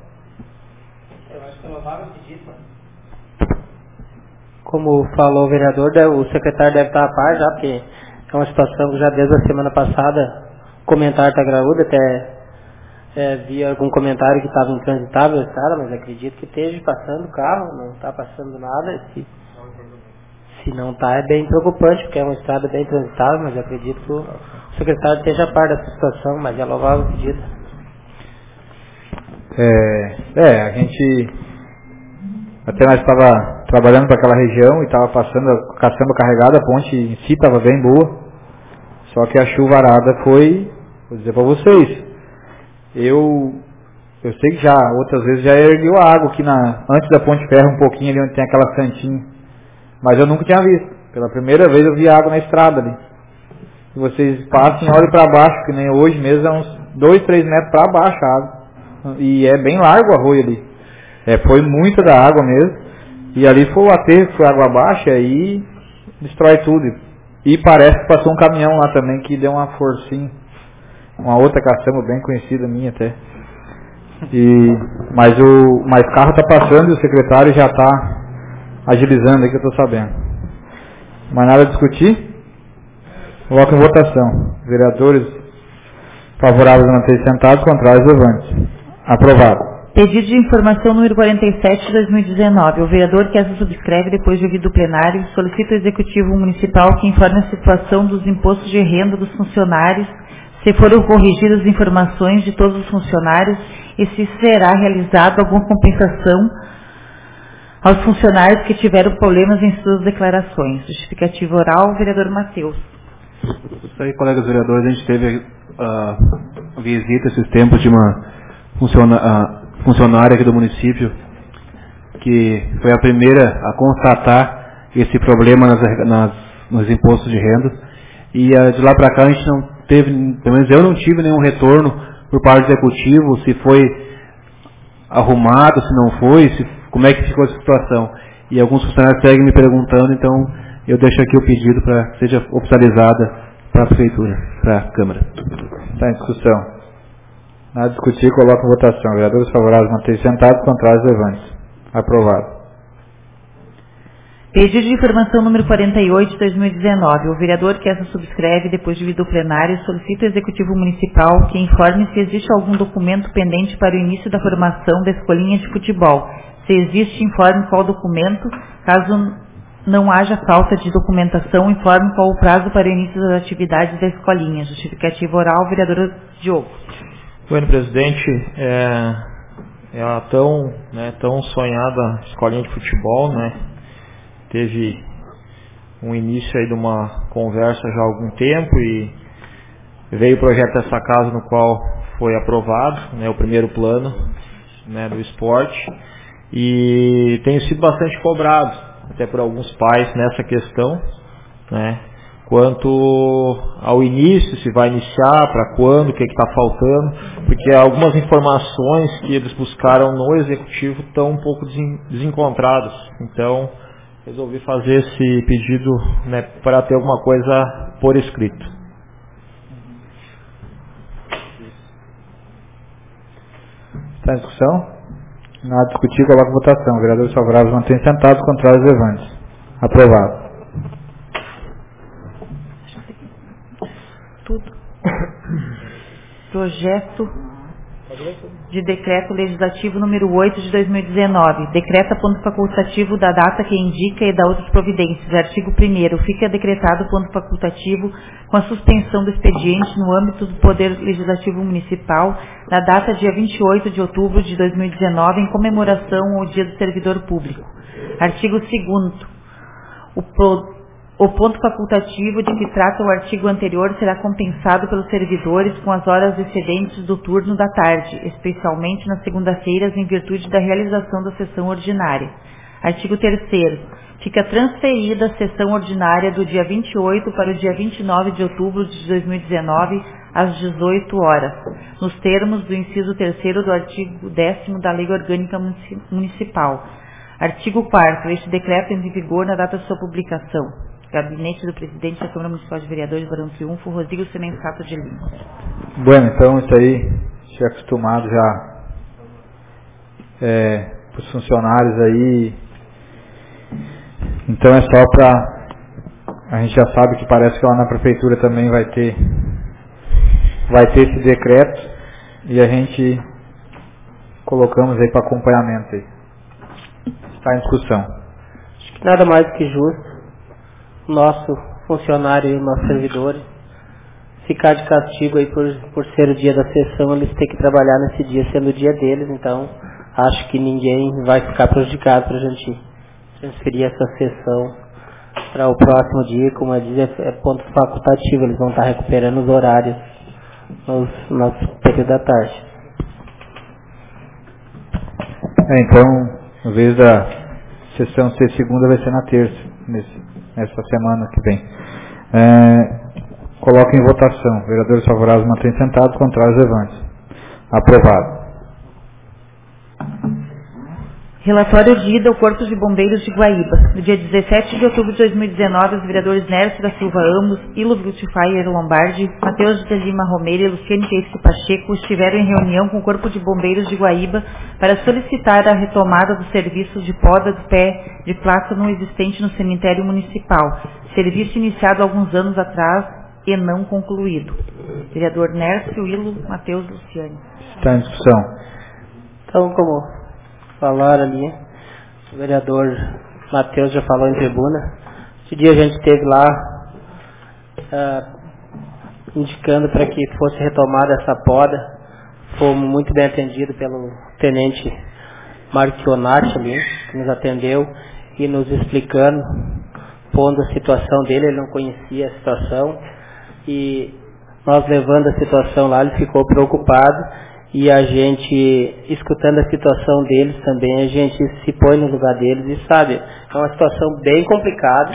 Como falou o vereador, o secretário deve estar a par já, porque é uma situação que já desde a semana passada o comentário está graúdo, até é, vi algum comentário que estava intransitável a estrada, mas acredito que esteja passando o carro, não está passando nada. Se, se não está, é bem preocupante, porque é uma estrada bem transitável, mas acredito que o secretário esteja a par dessa situação, mas é louvável o pedido. É, é, a gente até nós estava trabalhando para aquela região e estava passando, caçamba carregada, a ponte em si estava bem boa, só que a chuvarada foi, vou dizer para vocês, eu eu sei que já outras vezes já ergueu a água aqui na, antes da ponte ferro um pouquinho ali onde tem aquela cantinha, mas eu nunca tinha visto, pela primeira vez eu vi água na estrada ali. Se vocês passem, olhem para baixo, que nem hoje mesmo, é uns dois, três metros para baixo a água. E é bem largo o arroio ali. É, foi muita da água mesmo. E ali foi o aterro, foi água abaixo, e aí destrói tudo. E parece que passou um caminhão lá também que deu uma forcinha. Uma outra caçamba bem conhecida minha até. E, mas o mas carro está passando e o secretário já está agilizando aí que eu estou sabendo. Mais nada a discutir? Coloco em votação. Vereadores favoráveis a manter sentados, contrários levantes. Aprovado. Pedido de informação número quarenta e sete de dois mil e dezenove. O vereador que essa subscreve, depois de ouvido o plenário, solicita ao Executivo Municipal que informe a situação dos impostos de renda dos funcionários, se foram corrigidas as informações de todos os funcionários e se será realizada alguma compensação aos funcionários que tiveram problemas em suas declarações. Justificativa oral, vereador Matheus. Isso aí, colegas vereadores, a gente teve a uh, visita esses tempos de uma funciona, uh, funcionária aqui do município, que foi a primeira a constatar esse problema nas, nas, nos impostos de renda, e uh, de lá para cá a gente não teve, pelo menos eu não tive nenhum retorno por parte do executivo, se foi arrumado, se não foi, se, como é que ficou essa situação. E alguns funcionários seguem me perguntando, então eu deixo aqui o pedido para que seja oficializada para a Prefeitura, para a Câmara. Está em discussão. Nada a discutir, coloco em votação. Vereadores favoráveis manter sentados, contrários levantes. Aprovado. Pedido de informação número quarenta e oito de dois mil e dezenove. O vereador que essa subscreve, depois de ouvido o plenário, solicita ao Executivo Municipal que informe se existe algum documento pendente para o início da formação da escolinha de futebol. Se existe, informe qual documento. Caso não haja falta de documentação, informe qual o prazo para o início das atividades da escolinha. Justificativa oral, vereador Diogo. Bueno, presidente, é, é a tão, né, tão sonhada escolinha de futebol, né? Teve um início aí de uma conversa já há algum tempo e veio o projeto dessa casa no qual foi aprovado, né, o primeiro plano, né, do esporte, e tenho sido bastante cobrado até por alguns pais nessa questão, né, quanto ao início, se vai iniciar, para quando, o que está faltando, porque algumas informações que eles buscaram no executivo estão um pouco desencontradas. Então resolvi fazer esse pedido, né, para ter alguma coisa por escrito. Está em discussão? Nada a discutir, coloca em votação. Vereadores favoráveis mantêm sentados, contrários levantes. Aprovado. Tudo. Projeto de decreto legislativo número oito de dois mil e dezenove. Decreta ponto facultativo da data que indica e da outras providências. Artigo primeiro. Fica decretado ponto facultativo com a suspensão do expediente no âmbito do Poder Legislativo Municipal na data dia vinte e oito de outubro de dois mil e dezenove em comemoração ao Dia do Servidor Público. Artigo segundo. O pro O ponto facultativo de que trata o artigo anterior será compensado pelos servidores com as horas excedentes do turno da tarde, especialmente nas segundas-feiras, em virtude da realização da sessão ordinária. Artigo terceiro. Fica transferida a sessão ordinária do dia vinte e oito para o dia vinte e nove de outubro de dois mil e dezenove, às dezoito horas, nos termos do inciso terceiro do artigo décimo da Lei Orgânica Municipal. Artigo quarto. Este decreto entra em vigor na data de sua publicação. Gabinete do Presidente da Câmara Municipal de Vereadores, Barão Triunfo, Rodrigo Senensato de Lima. Bueno, então isso aí, já acostumado já é, para os funcionários aí. Então é só para... A gente já sabe que parece que lá na prefeitura também vai ter, vai ter esse decreto e a gente colocamos aí para acompanhamento aí. Está em discussão. Nada mais do que justo nosso funcionário e nosso servidor ficar de castigo aí por, por ser o dia da sessão, eles têm que trabalhar nesse dia sendo o dia deles, então acho que ninguém vai ficar prejudicado para a gente transferir essa sessão para o próximo dia, como eu disse, é ponto facultativo, eles vão estar recuperando os horários nos, nos períodos da tarde. É, então, em vez da sessão ser segunda, vai ser na terça, nesse, nessa semana que vem. É, coloca em votação. Vereadores favoráveis mantêm sentados, contrários levantes. Aprovado. Relatório de ida ao Corpo de Bombeiros de Guaíba. No dia dezessete de outubro de dois mil e dezenove, os vereadores Nércio da Silva Amos, Ilo Brutifayer Lombardi, Matheus de Lima Romeira e Luciane Keisque Pacheco estiveram em reunião com o Corpo de Bombeiros de Guaíba para solicitar a retomada dos serviços de poda do pé de plátano existente no cemitério municipal, serviço iniciado há alguns anos atrás e não concluído. Vereador Nércio, Ilo, Matheus, Luciane. Está em discussão. Então, como falaram ali, o vereador Matheus já falou em tribuna. Esse dia a gente esteve lá uh, indicando para que fosse retomada essa poda. Fomos muito bem atendidos pelo tenente Marchionati ali, que nos atendeu e nos explicando, pondo a situação dele. Ele não conhecia a situação e nós levando a situação lá, ele ficou preocupado. E a gente, escutando a situação deles também, a gente se põe no lugar deles e sabe, é uma situação bem complicada.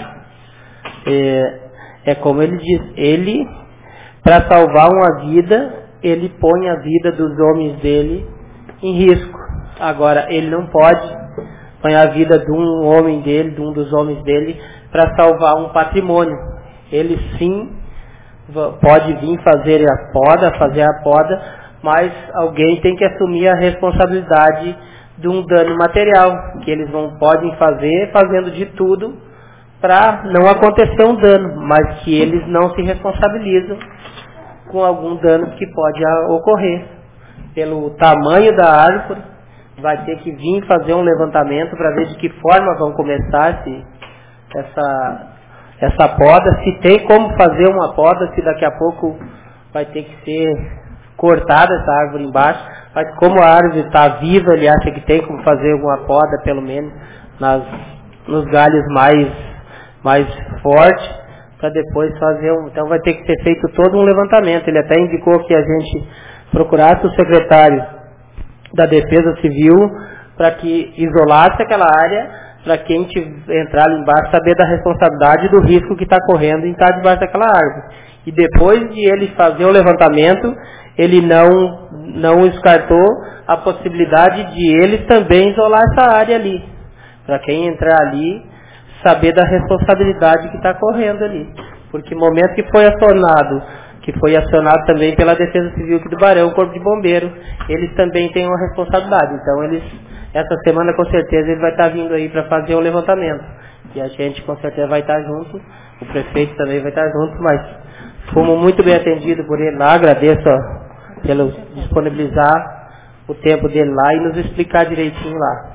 É, é como ele diz, ele, para salvar uma vida, ele põe a vida dos homens dele em risco. Agora, ele não pode pôr a vida de um homem dele, de um dos homens dele, para salvar um patrimônio. Ele sim pode vir fazer a poda, fazer a poda, mas alguém tem que assumir a responsabilidade de um dano material, que eles não podem fazer fazendo de tudo para não acontecer um dano, mas que eles não se responsabilizam com algum dano que pode ocorrer. Pelo tamanho da árvore, vai ter que vir fazer um levantamento para ver de que forma vão começar esse, essa, essa poda, se tem como fazer uma poda, se daqui a pouco vai ter que ser cortada essa árvore embaixo, mas como a árvore está viva, ele acha que tem como fazer alguma poda, pelo menos nas, nos galhos mais, mais fortes, para depois fazer um... Então vai ter que ser feito todo um levantamento. Ele até indicou que a gente procurasse o secretário da Defesa Civil para que isolasse aquela área, para quem entrar ali embaixo saber da responsabilidade do risco que está correndo em estar debaixo daquela árvore. E depois de ele fazer o levantamento, ele não, não descartou a possibilidade de eles também isolar essa área ali. Para quem entrar ali, saber da responsabilidade que está correndo ali. Porque no momento que foi acionado, que foi acionado também pela Defesa Civil aqui do Barão, o Corpo de Bombeiros, eles também têm uma responsabilidade. Então, eles, essa semana, com certeza, ele vai estar vindo aí para fazer o levantamento. E a gente, com certeza, vai estar junto. O prefeito também vai estar junto, mas fomos muito bem atendidos por ele lá. Agradeço ó, pelo disponibilizar o tempo dele lá e nos explicar direitinho lá.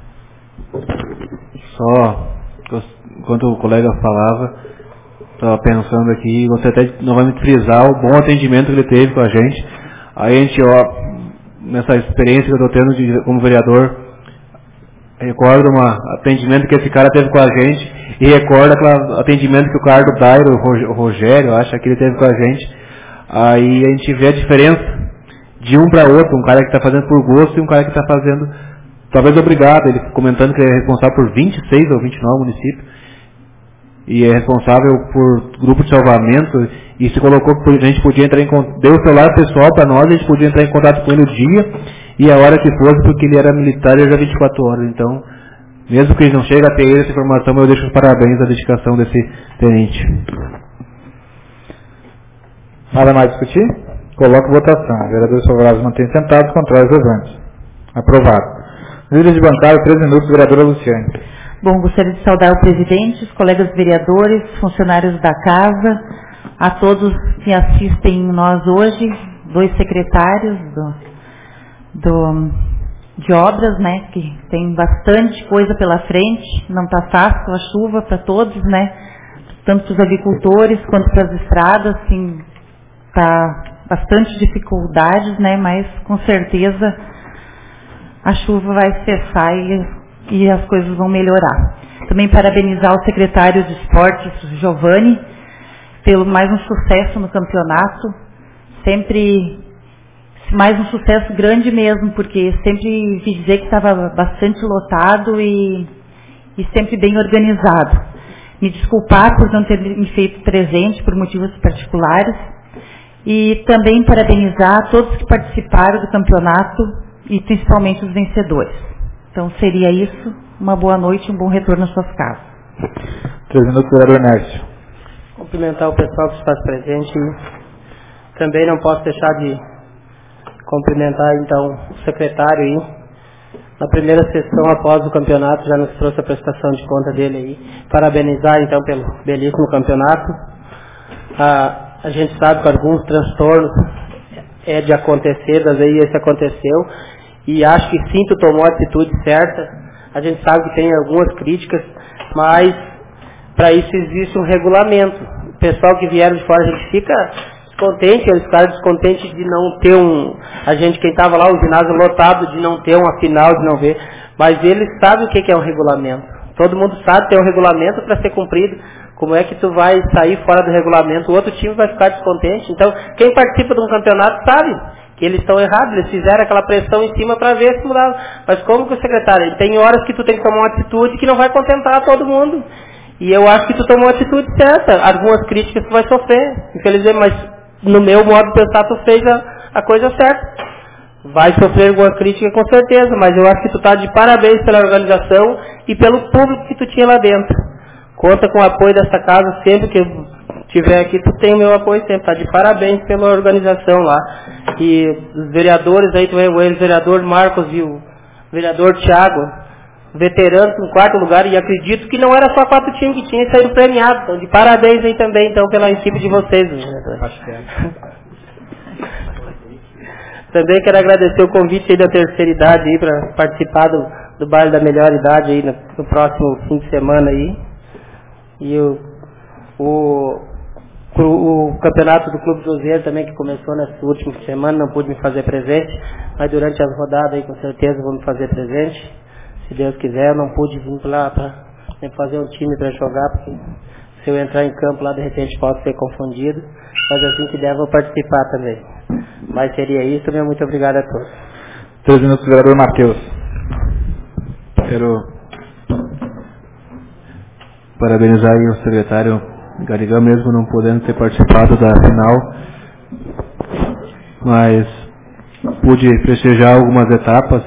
Só, enquanto o colega falava, estava pensando aqui, você até novamente frisar o bom atendimento que ele teve com a gente. A gente, ó, nessa experiência que eu estou tendo de, como vereador, recordo um atendimento que esse cara teve com a gente e recordo aquele atendimento que o Carlos Dairo, o Rogério, acha que ele teve com a gente. Aí a gente vê a diferença de um para outro, um cara que está fazendo por gosto e um cara que está fazendo, talvez obrigado, ele comentando que ele é responsável por vinte e seis ou vinte e nove municípios e é responsável por grupo de salvamento e se colocou que a gente podia entrar em contato, deu o celular pessoal para nós, a gente podia entrar em contato com ele o dia e a hora que fosse, porque ele era militar e já vinte e quatro horas. Então Mesmo que não chegue a ter essa informação, eu deixo os parabéns à dedicação desse tenente. Nada mais discutir? Coloco votação. Vereadores favoráveis mantêm sentados, contrários levantes. Aprovado. Líderes de bancada, três minutos, vereadora Luciane. Bom, gostaria de saudar o presidente, os colegas vereadores, funcionários da casa, a todos que assistem nós hoje, dois secretários do, do, de obras, né, que tem bastante coisa pela frente, não está fácil a chuva para todos, né, tanto para os agricultores quanto para as estradas, assim, está bastante dificuldades, né, mas com certeza a chuva vai cessar e, e as coisas vão melhorar. Também parabenizar o secretário de Esportes, Giovanni, pelo mais um sucesso no campeonato, sempre mais um sucesso grande mesmo, porque sempre vi dizer que estava bastante lotado e, e sempre bem organizado. Me desculpar por não ter me feito presente por motivos particulares e também parabenizar todos que participaram do campeonato e principalmente os vencedores. Então seria isso, uma boa noite e um bom retorno às suas casas. Três minutos, vereador Nércio. Cumprimentar o pessoal que está presente. Também não posso deixar de cumprimentar então o secretário aí. Na primeira sessão após o campeonato já nos trouxe a prestação de conta dele aí. Parabenizar então pelo belíssimo campeonato. A, a gente sabe que alguns transtornos é de acontecer, das vezes esse aconteceu. E acho que sim, tu tomou a atitude certa. A gente sabe que tem algumas críticas, mas para isso existe um regulamento. O pessoal que vieram de fora, a gente fica descontente, eles ficaram descontentes de não ter um... A gente, quem estava lá, o ginásio lotado, de não ter uma final, de não ver. Mas eles sabem o que é um regulamento. Todo mundo sabe que tem um regulamento para ser cumprido. Como é que tu vai sair fora do regulamento? O outro time vai ficar descontente. Então, quem participa de um campeonato sabe que eles estão errados, eles fizeram aquela pressão em cima para ver se mudava. Mas como que o secretário, tem horas que tu tem que tomar uma atitude que não vai contentar todo mundo. E eu acho que tu tomou a atitude certa. Algumas críticas tu vai sofrer, infelizmente, mas no meu modo de pensar tu fez a, a coisa certa. Vai sofrer alguma crítica com certeza, mas eu acho que tu está de parabéns pela organização e pelo público que tu tinha lá dentro. Conta com o apoio dessa casa sempre que eu estiver aqui, tu tem o meu apoio sempre, tá? De parabéns pela organização lá. E os vereadores aí, tu vê o ex-vereador Marcos e o vereador Thiago, veteranos no quarto lugar, e acredito que não era só quatro times que tinham saído premiados. Então, de parabéns aí também, então, pela equipe de vocês, vereador. Acho que é. Também quero agradecer o convite aí da terceira idade aí para participar do, do baile da melhor idade aí no, no próximo fim de semana aí. E o, o, o, o campeonato do Clube Cruzeiro também, que começou nessa última semana, não pude me fazer presente, mas durante as rodadas aí com certeza vou me fazer presente. Se Deus quiser, eu não pude vir lá para fazer um time para jogar, porque se eu entrar em campo lá de repente posso ser confundido, mas assim que der vou participar também. Mas seria isso, meu muito obrigado a todos. Três minutos, vereador Matheus. Quero parabenizar aí o secretário Garigão, mesmo não podendo ter participado da final, mas pude prestigiar algumas etapas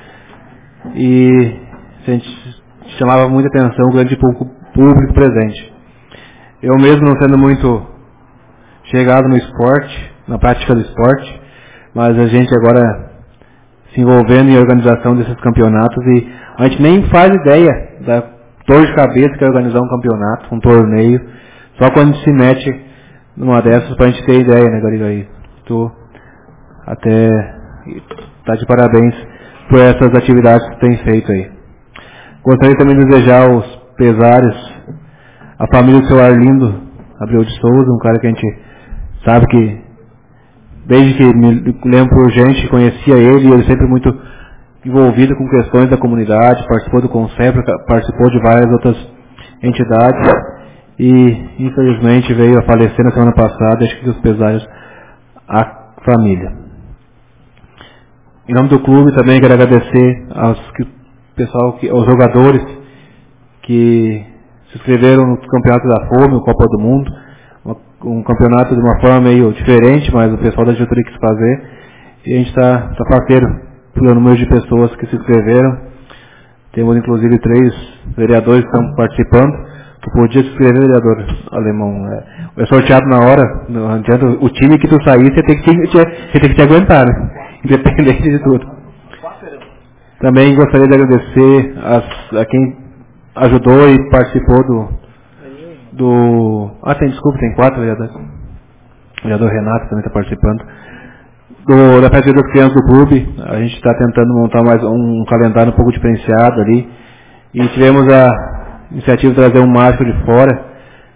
e a gente chamava muita atenção o grande público presente. Eu mesmo não sendo muito chegado no esporte, na prática do esporte, mas a gente agora se envolvendo em organização desses campeonatos e a gente nem faz ideia da dor de cabeça que é organizar um campeonato, um torneio, só quando a gente se mete numa dessas pra gente ter ideia, né, Garigaí? Tu até tá de parabéns por essas atividades que tem feito aí. Gostaria também de desejar os pesares à família do seu Arlindo Abreu de Souza, um cara que a gente sabe que desde que me lembro por gente, conhecia ele, ele sempre muito envolvido com questões da comunidade, participou do Concepra, participou de várias outras entidades e infelizmente veio a falecer na semana passada, acho que os pesares à família. Em nome do clube também quero agradecer aos que, pessoal, que, aos jogadores que se inscreveram no Campeonato da Fome, o Copa do Mundo, um campeonato de uma forma meio diferente, mas o pessoal da diretoria quis fazer e a gente está tá parceiro pelo número de pessoas que se inscreveram. Temos inclusive três vereadores que estão participando. Tu podia se inscrever, vereador Alemão. É, é sorteado na hora, não adianta. O time que tu sair, você tem que te, você tem que te aguentar, né? Independente de tudo. Também gostaria de agradecer as, a quem ajudou e participou do, do... Ah, tem, desculpa, tem quatro vereadores. O vereador Renato também está participando. Do, da festa das crianças do clube. A gente está tentando montar mais um calendário um pouco diferenciado ali. E tivemos a iniciativa de trazer um mágico de fora.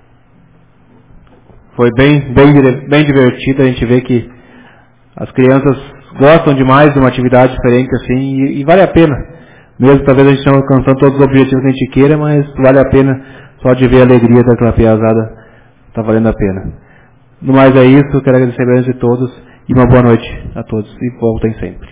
Foi bem, bem, bem divertido. A gente vê que as crianças gostam demais de uma atividade diferente assim, e, e vale a pena. Mesmo talvez a gente não alcançando todos os objetivos que a gente queira, mas vale a pena só de ver a alegria daquela piazada. Está valendo a pena. No mais é isso, quero agradecer a presença de todos e uma boa noite a todos. E voltem sempre.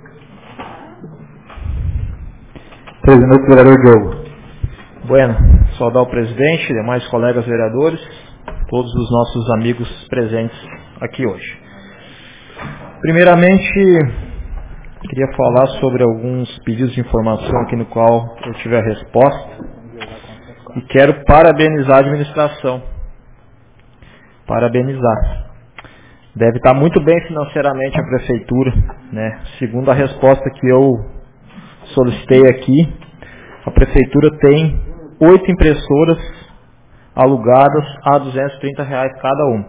Três minutos, vereador Diogo. Bueno, saudar o presidente, demais colegas vereadores, todos os nossos amigos presentes aqui hoje. Primeiramente, queria falar sobre alguns pedidos de informação aqui no qual eu tive a resposta e quero parabenizar a administração. Parabenizar. Deve estar muito bem financeiramente a prefeitura, né? Segundo a resposta que eu solicitei aqui, a prefeitura tem oito impressoras alugadas a duzentos e trinta reais cada uma.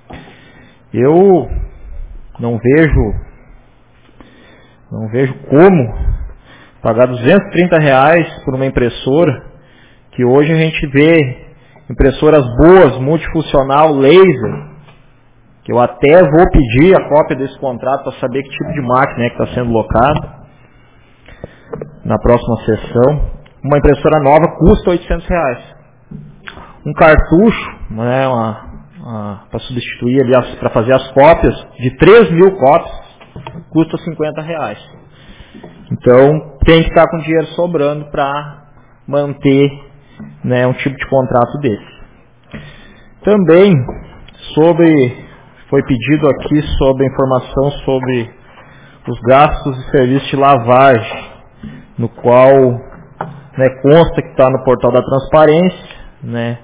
Eu não vejo, não vejo como pagar duzentos e trinta reais por uma impressora, que hoje a gente vê impressoras boas, multifuncional, laser, que eu até vou pedir a cópia desse contrato para saber que tipo de máquina é que está sendo locado na próxima sessão. Uma impressora nova custa oitocentos reais. Um cartucho, né, para substituir ali, para fazer as cópias, de três mil cópias, custa cinquenta reais. Então, tem que estar com dinheiro sobrando para manter, né, um tipo de contrato desse. Também, sobre, foi pedido aqui sobre informação sobre os gastos de serviço de lavagem, no qual... Né, consta que está no portal da transparência, né,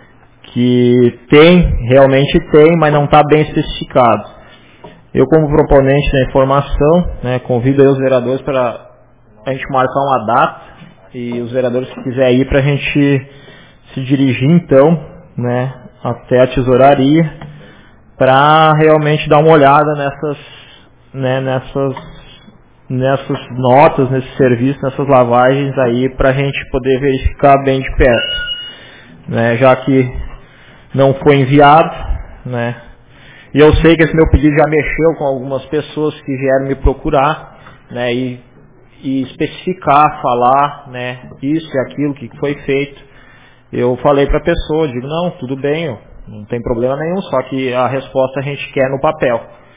que tem, realmente tem, mas não está bem especificado. Eu, como proponente da informação, né, convido aí os vereadores para a gente marcar uma data e os vereadores que quiserem ir para a gente se dirigir então, né, até a tesouraria para realmente dar uma olhada nessas, né, nessas nessas notas, nesse serviço, nessas lavagens aí, para a gente poder verificar bem de perto, né, já que não foi enviado, né, e eu sei que esse meu pedido já mexeu com algumas pessoas que vieram me procurar, né, e, e especificar, falar, né, isso e aquilo que foi feito. Eu falei para a pessoa, digo, não, tudo bem, não tem problema nenhum, só que a resposta a gente quer no papel.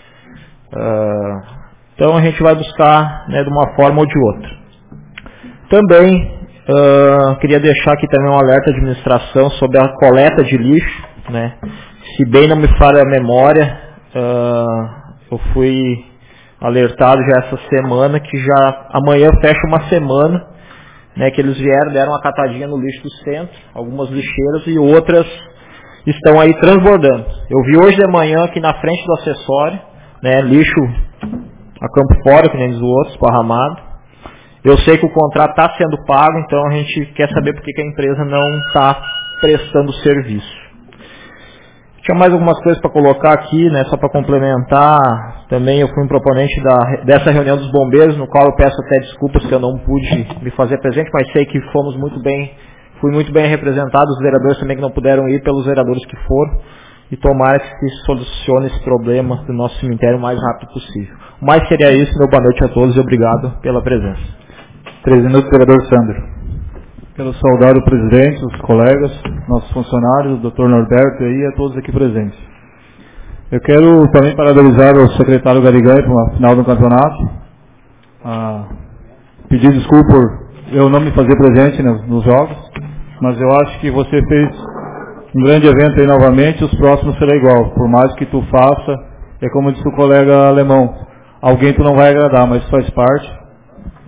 Uh, Então a gente vai buscar, né, de uma forma ou de outra. Também uh, queria deixar aqui também um alerta à administração sobre a coleta de lixo, né? Se bem não me falha a memória, uh, eu fui alertado já essa semana que já amanhã fecha uma semana, né, que eles vieram, deram uma catadinha no lixo do centro, algumas lixeiras e outras estão aí transbordando. Eu vi hoje de manhã aqui na frente do acessório, né, lixo a campo fora, que nem diz o outro, esparramado. Eu sei que o contrato está sendo pago, então a gente quer saber por que, que a empresa não está prestando serviço. Tinha mais algumas coisas para colocar aqui, né, só para complementar. Também eu fui um proponente da, dessa reunião dos bombeiros, no qual eu peço até desculpas que eu não pude me fazer presente, mas sei que fomos muito bem, fui muito bem representado, os vereadores também que não puderam ir, pelos vereadores que foram. E tomara que se solucione esse problema do nosso cemitério o mais rápido possível. Mas seria isso, meu boa noite a todos e obrigado pela presença. Três minutos, vereador Sandro. Quero saudar o presidente, os colegas, nossos funcionários, o doutor Norberto e a todos aqui presentes. Eu quero também parabenizar o secretário Garigão pela final do campeonato. Ah, pedir desculpa por eu não me fazer presente nos, nos jogos, mas eu acho que você fez um grande evento aí novamente, os próximos será igual. Por mais que tu faça, é como disse o colega alemão, alguém tu não vai agradar, mas faz parte.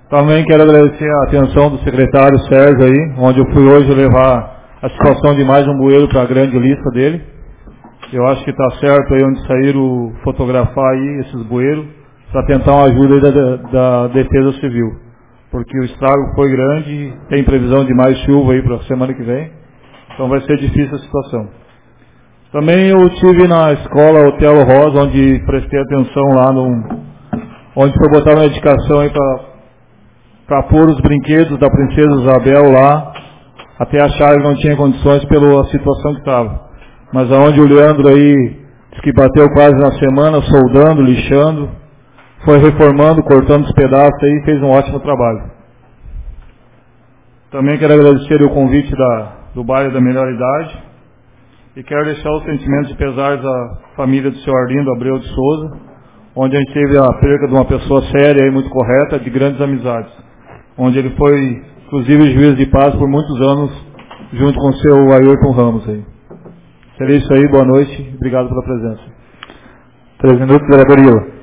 Também quero agradecer a atenção do secretário Sérgio aí, onde eu fui hoje levar a situação de mais um bueiro para a grande lista dele. Eu acho que está certo aí onde saíram fotografar aí esses bueiros, para tentar uma ajuda aí da, da Defesa Civil. Porque o estrago foi grande e tem previsão de mais chuva aí para a semana que vem. Então vai ser difícil a situação. Também eu estive na escola Otelo Rosa, onde prestei atenção lá, no, onde foi botar uma dedicação aí para pôr os brinquedos da Princesa Isabel lá, até achar que não tinha condições pela situação que estava. Mas aonde o Leandro aí disse que bateu quase na semana, soldando, lixando, foi reformando, cortando os pedaços aí e fez um ótimo trabalho. Também quero agradecer o convite da, do bairro da Melhor Idade e quero deixar os sentimentos de pesar da família do senhor Arlindo Abreu de Souza, onde a gente teve a perca de uma pessoa séria e muito correta, de grandes amizades, onde ele foi, inclusive, juiz de paz por muitos anos, junto com o seu Ayrton Ramos aí. Seria isso aí, boa noite, obrigado pela presença. Três minutos, vereador Ila.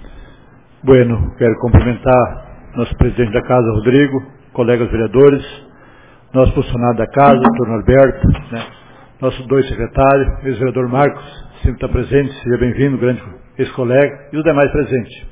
Bueno, quero cumprimentar nosso presidente da casa, Rodrigo, colegas vereadores, nosso funcionário da casa, doutor Norberto, né, nossos dois secretários, ex-vereador Marcos, sempre está presente, seja bem-vindo, grande ex-colega, e os demais presentes.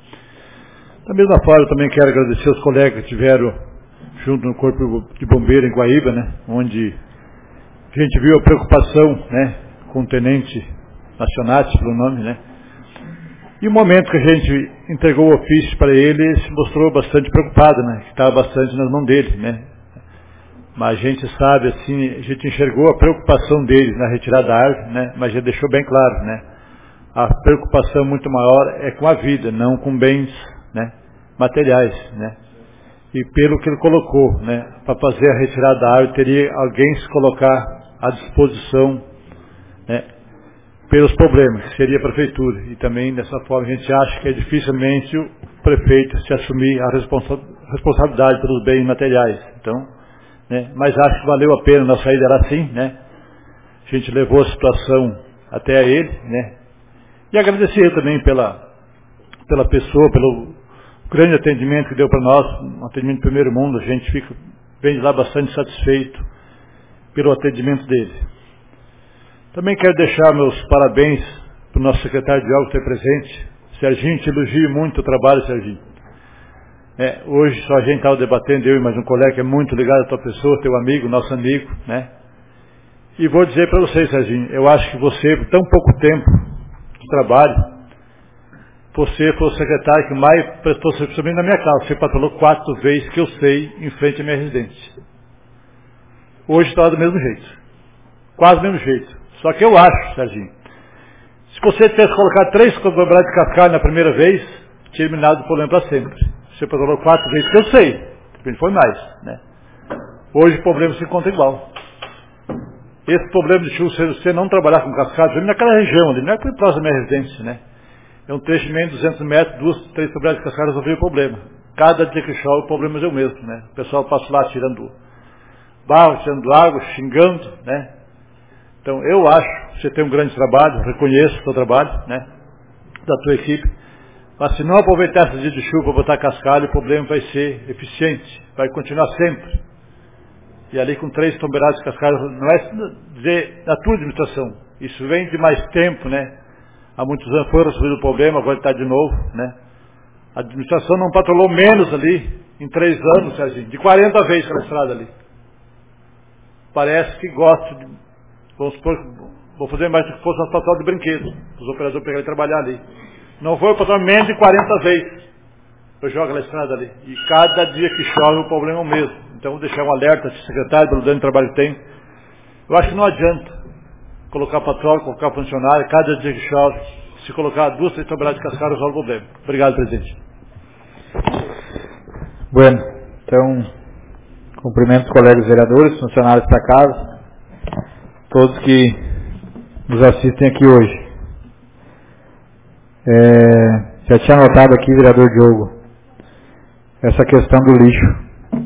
Da mesma forma, também quero agradecer aos colegas que estiveram junto no Corpo de Bombeiro em Guaíba, né, onde a gente viu a preocupação, né, com o Tenente Nacionati, pelo nome, né, e o momento que a gente entregou o ofício para ele, ele se mostrou bastante preocupado, né, que estava bastante nas mãos dele, né. Mas a gente sabe, assim, a gente enxergou a preocupação dele na retirada da árvore, né, mas já deixou bem claro, né, a preocupação muito maior é com a vida, não com bens, né, materiais, né. E pelo que ele colocou, né, para fazer a retirada da árvore, teria alguém se colocar à disposição, né, pelos problemas, que seria a prefeitura. E também, dessa forma, a gente acha que é dificilmente o prefeito se assumir a responsa responsabilidade pelos bens materiais. Então, né, mas acho que valeu a pena, nossa saída era assim, né, a gente levou a situação até a ele, né, e agradecer também pela, pela pessoa, pelo grande atendimento que deu para nós, um atendimento de primeiro mundo, a gente fica, vem de lá bastante satisfeito pelo atendimento dele. Também quero deixar meus parabéns para o nosso secretário de obras que está presente. Serginho, te elogio muito o trabalho, Serginho. É, hoje só a gente estava debatendo, eu e mais um colega que é muito ligado à tua pessoa, teu amigo, nosso amigo, né? E vou dizer para você, Serginho, eu acho que você, por tão pouco tempo de trabalho, você foi o secretário que mais prestou serviço na minha casa. Você patrulhou quatro vezes que eu sei, em frente à minha residência. Hoje está do mesmo jeito. Quase do mesmo jeito. Só que eu acho, Serginho, se você tivesse colocado três cobrados de cascalho na primeira vez, tinha eliminado o problema para sempre. Você patrulhou quatro vezes que eu sei. De repente foi mais, né? Hoje o problema se encontra igual. Esse problema de chuva, se você não trabalhar com cascalho, naquela região ali, não é por próximo da minha residência, né? É um trecho de menos de duzentos metros, duas, três quebradas de cascalho resolveu o problema. Cada dia que chove, o problema é o mesmo, né? O pessoal passa lá tirando barro, tirando água, xingando, né? Então, eu acho que você tem um grande trabalho, reconheço o seu trabalho, né? Da tua equipe. Mas se não aproveitar esses dias de chuva para botar cascalho, o problema vai ser eficiente, vai continuar sempre. E ali com três toneladas de cascalho, não é dizer da tua administração. Isso vem de mais tempo, né? Há muitos anos foi resolvido o problema, agora está de novo, né? A administração não patrulhou menos ali, em três anos, Serginho, de quarenta vezes aquela estrada ali. Parece que gosta de, vamos supor, vou fazer mais do que fosse uma patrulha de brinquedos, os operadores pegarem e trabalhar ali. Não foi o patrulhamento menos de quarenta vezes. Eu jogo aquela estrada ali. E cada dia que chove o problema é o mesmo. Então vou deixar um alerta ao secretário pelo dano de trabalho que tem. Eu acho que não adianta colocar patrulha, colocar funcionário, cada dia que chove, se colocar duas, três toneladas de cascalho, resolve o problema. Obrigado, presidente. Bueno, então, cumprimento os colegas vereadores, funcionários da casa, todos que nos assistem aqui hoje. É, já tinha anotado aqui, vereador Diogo, essa questão do lixo.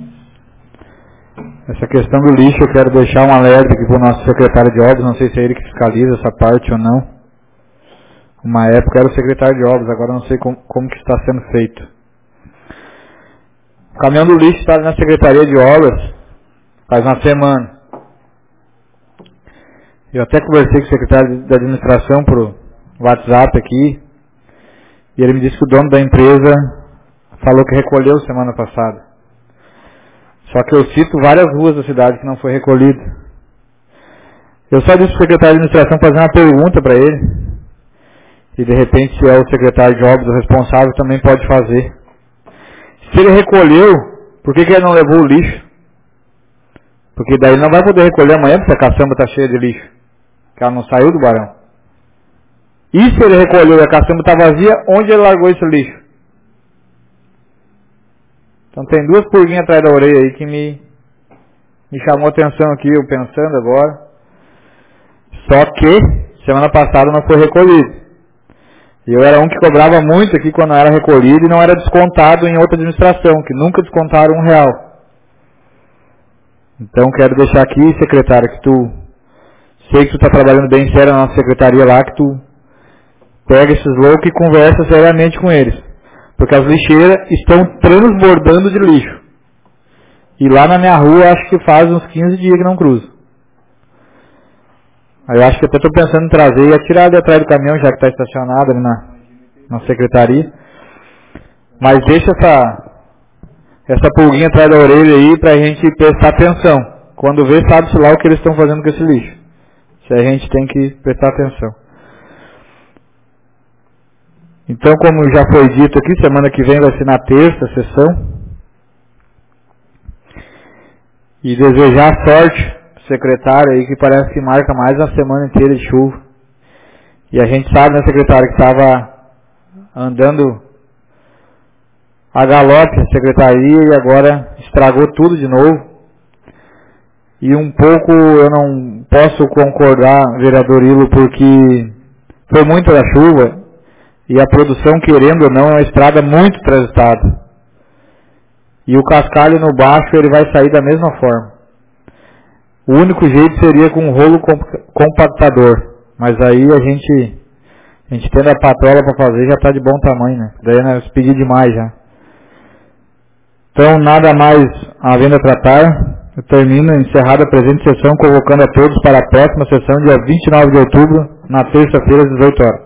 Essa questão do lixo, eu quero deixar um alerta aqui para o nosso secretário de obras, não sei se é ele que fiscaliza essa parte ou não. Uma época era o secretário de obras, agora não sei como, como que está sendo feito. O caminhão do lixo está na Secretaria de Obras faz uma semana. Eu até conversei com o secretário da administração por WhatsApp aqui, e ele me disse que o dono da empresa falou que recolheu semana passada. Só que eu cito várias ruas da cidade que não foi recolhido. Eu só disse para o secretário de administração fazer uma pergunta para ele, e de repente, se é o secretário de obras o responsável, também pode fazer. Se ele recolheu, por que, que ele não levou o lixo? Porque daí ele não vai poder recolher amanhã, porque a caçamba está cheia de lixo, que ela não saiu do barão. E se ele recolheu e a caçamba está vazia, onde ele largou esse lixo? Então tem duas pulguinhas atrás da orelha aí que me, me chamou a atenção aqui, eu pensando agora. Só que semana passada não foi recolhido. E eu era um que cobrava muito aqui quando era recolhido e não era descontado em outra administração, que nunca descontaram um real. Então quero deixar aqui, secretário, que tu, sei que tu está trabalhando bem sério na nossa secretaria lá, que tu pega esses loucos e conversa seriamente com eles. Porque as lixeiras estão transbordando de lixo. E lá na minha rua acho que faz uns quinze dias que não cruzo. Aí eu acho que até estou pensando em trazer e atirar ali atrás do caminhão, já que está estacionado ali na, na secretaria. Mas deixa essa, essa pulguinha atrás da orelha aí para a gente prestar atenção. Quando vê, sabe-se lá o que eles estão fazendo com esse lixo. Se a gente tem que prestar atenção. Então, como já foi dito aqui, semana que vem vai ser na terça a sessão. E desejar sorte secretário aí, que parece que marca mais a semana inteira de chuva. E a gente sabe, né, secretário, que estava andando a galope a secretaria e agora estragou tudo de novo. E um pouco eu não posso concordar, vereador Ilo, porque foi muito da chuva e a produção, querendo ou não, é uma estrada muito transitada. E o cascalho no baixo ele vai sair da mesma forma. O único jeito seria com um rolo compactador, mas aí a gente, a gente tendo a patrola para fazer já está de bom tamanho, né? Daí nós pedimos demais já. Então, nada mais havendo a tratar, eu termino, encerrada a presente sessão, convocando a todos para a próxima sessão, dia vinte e nove de outubro, na terça-feira, às dezoito horas.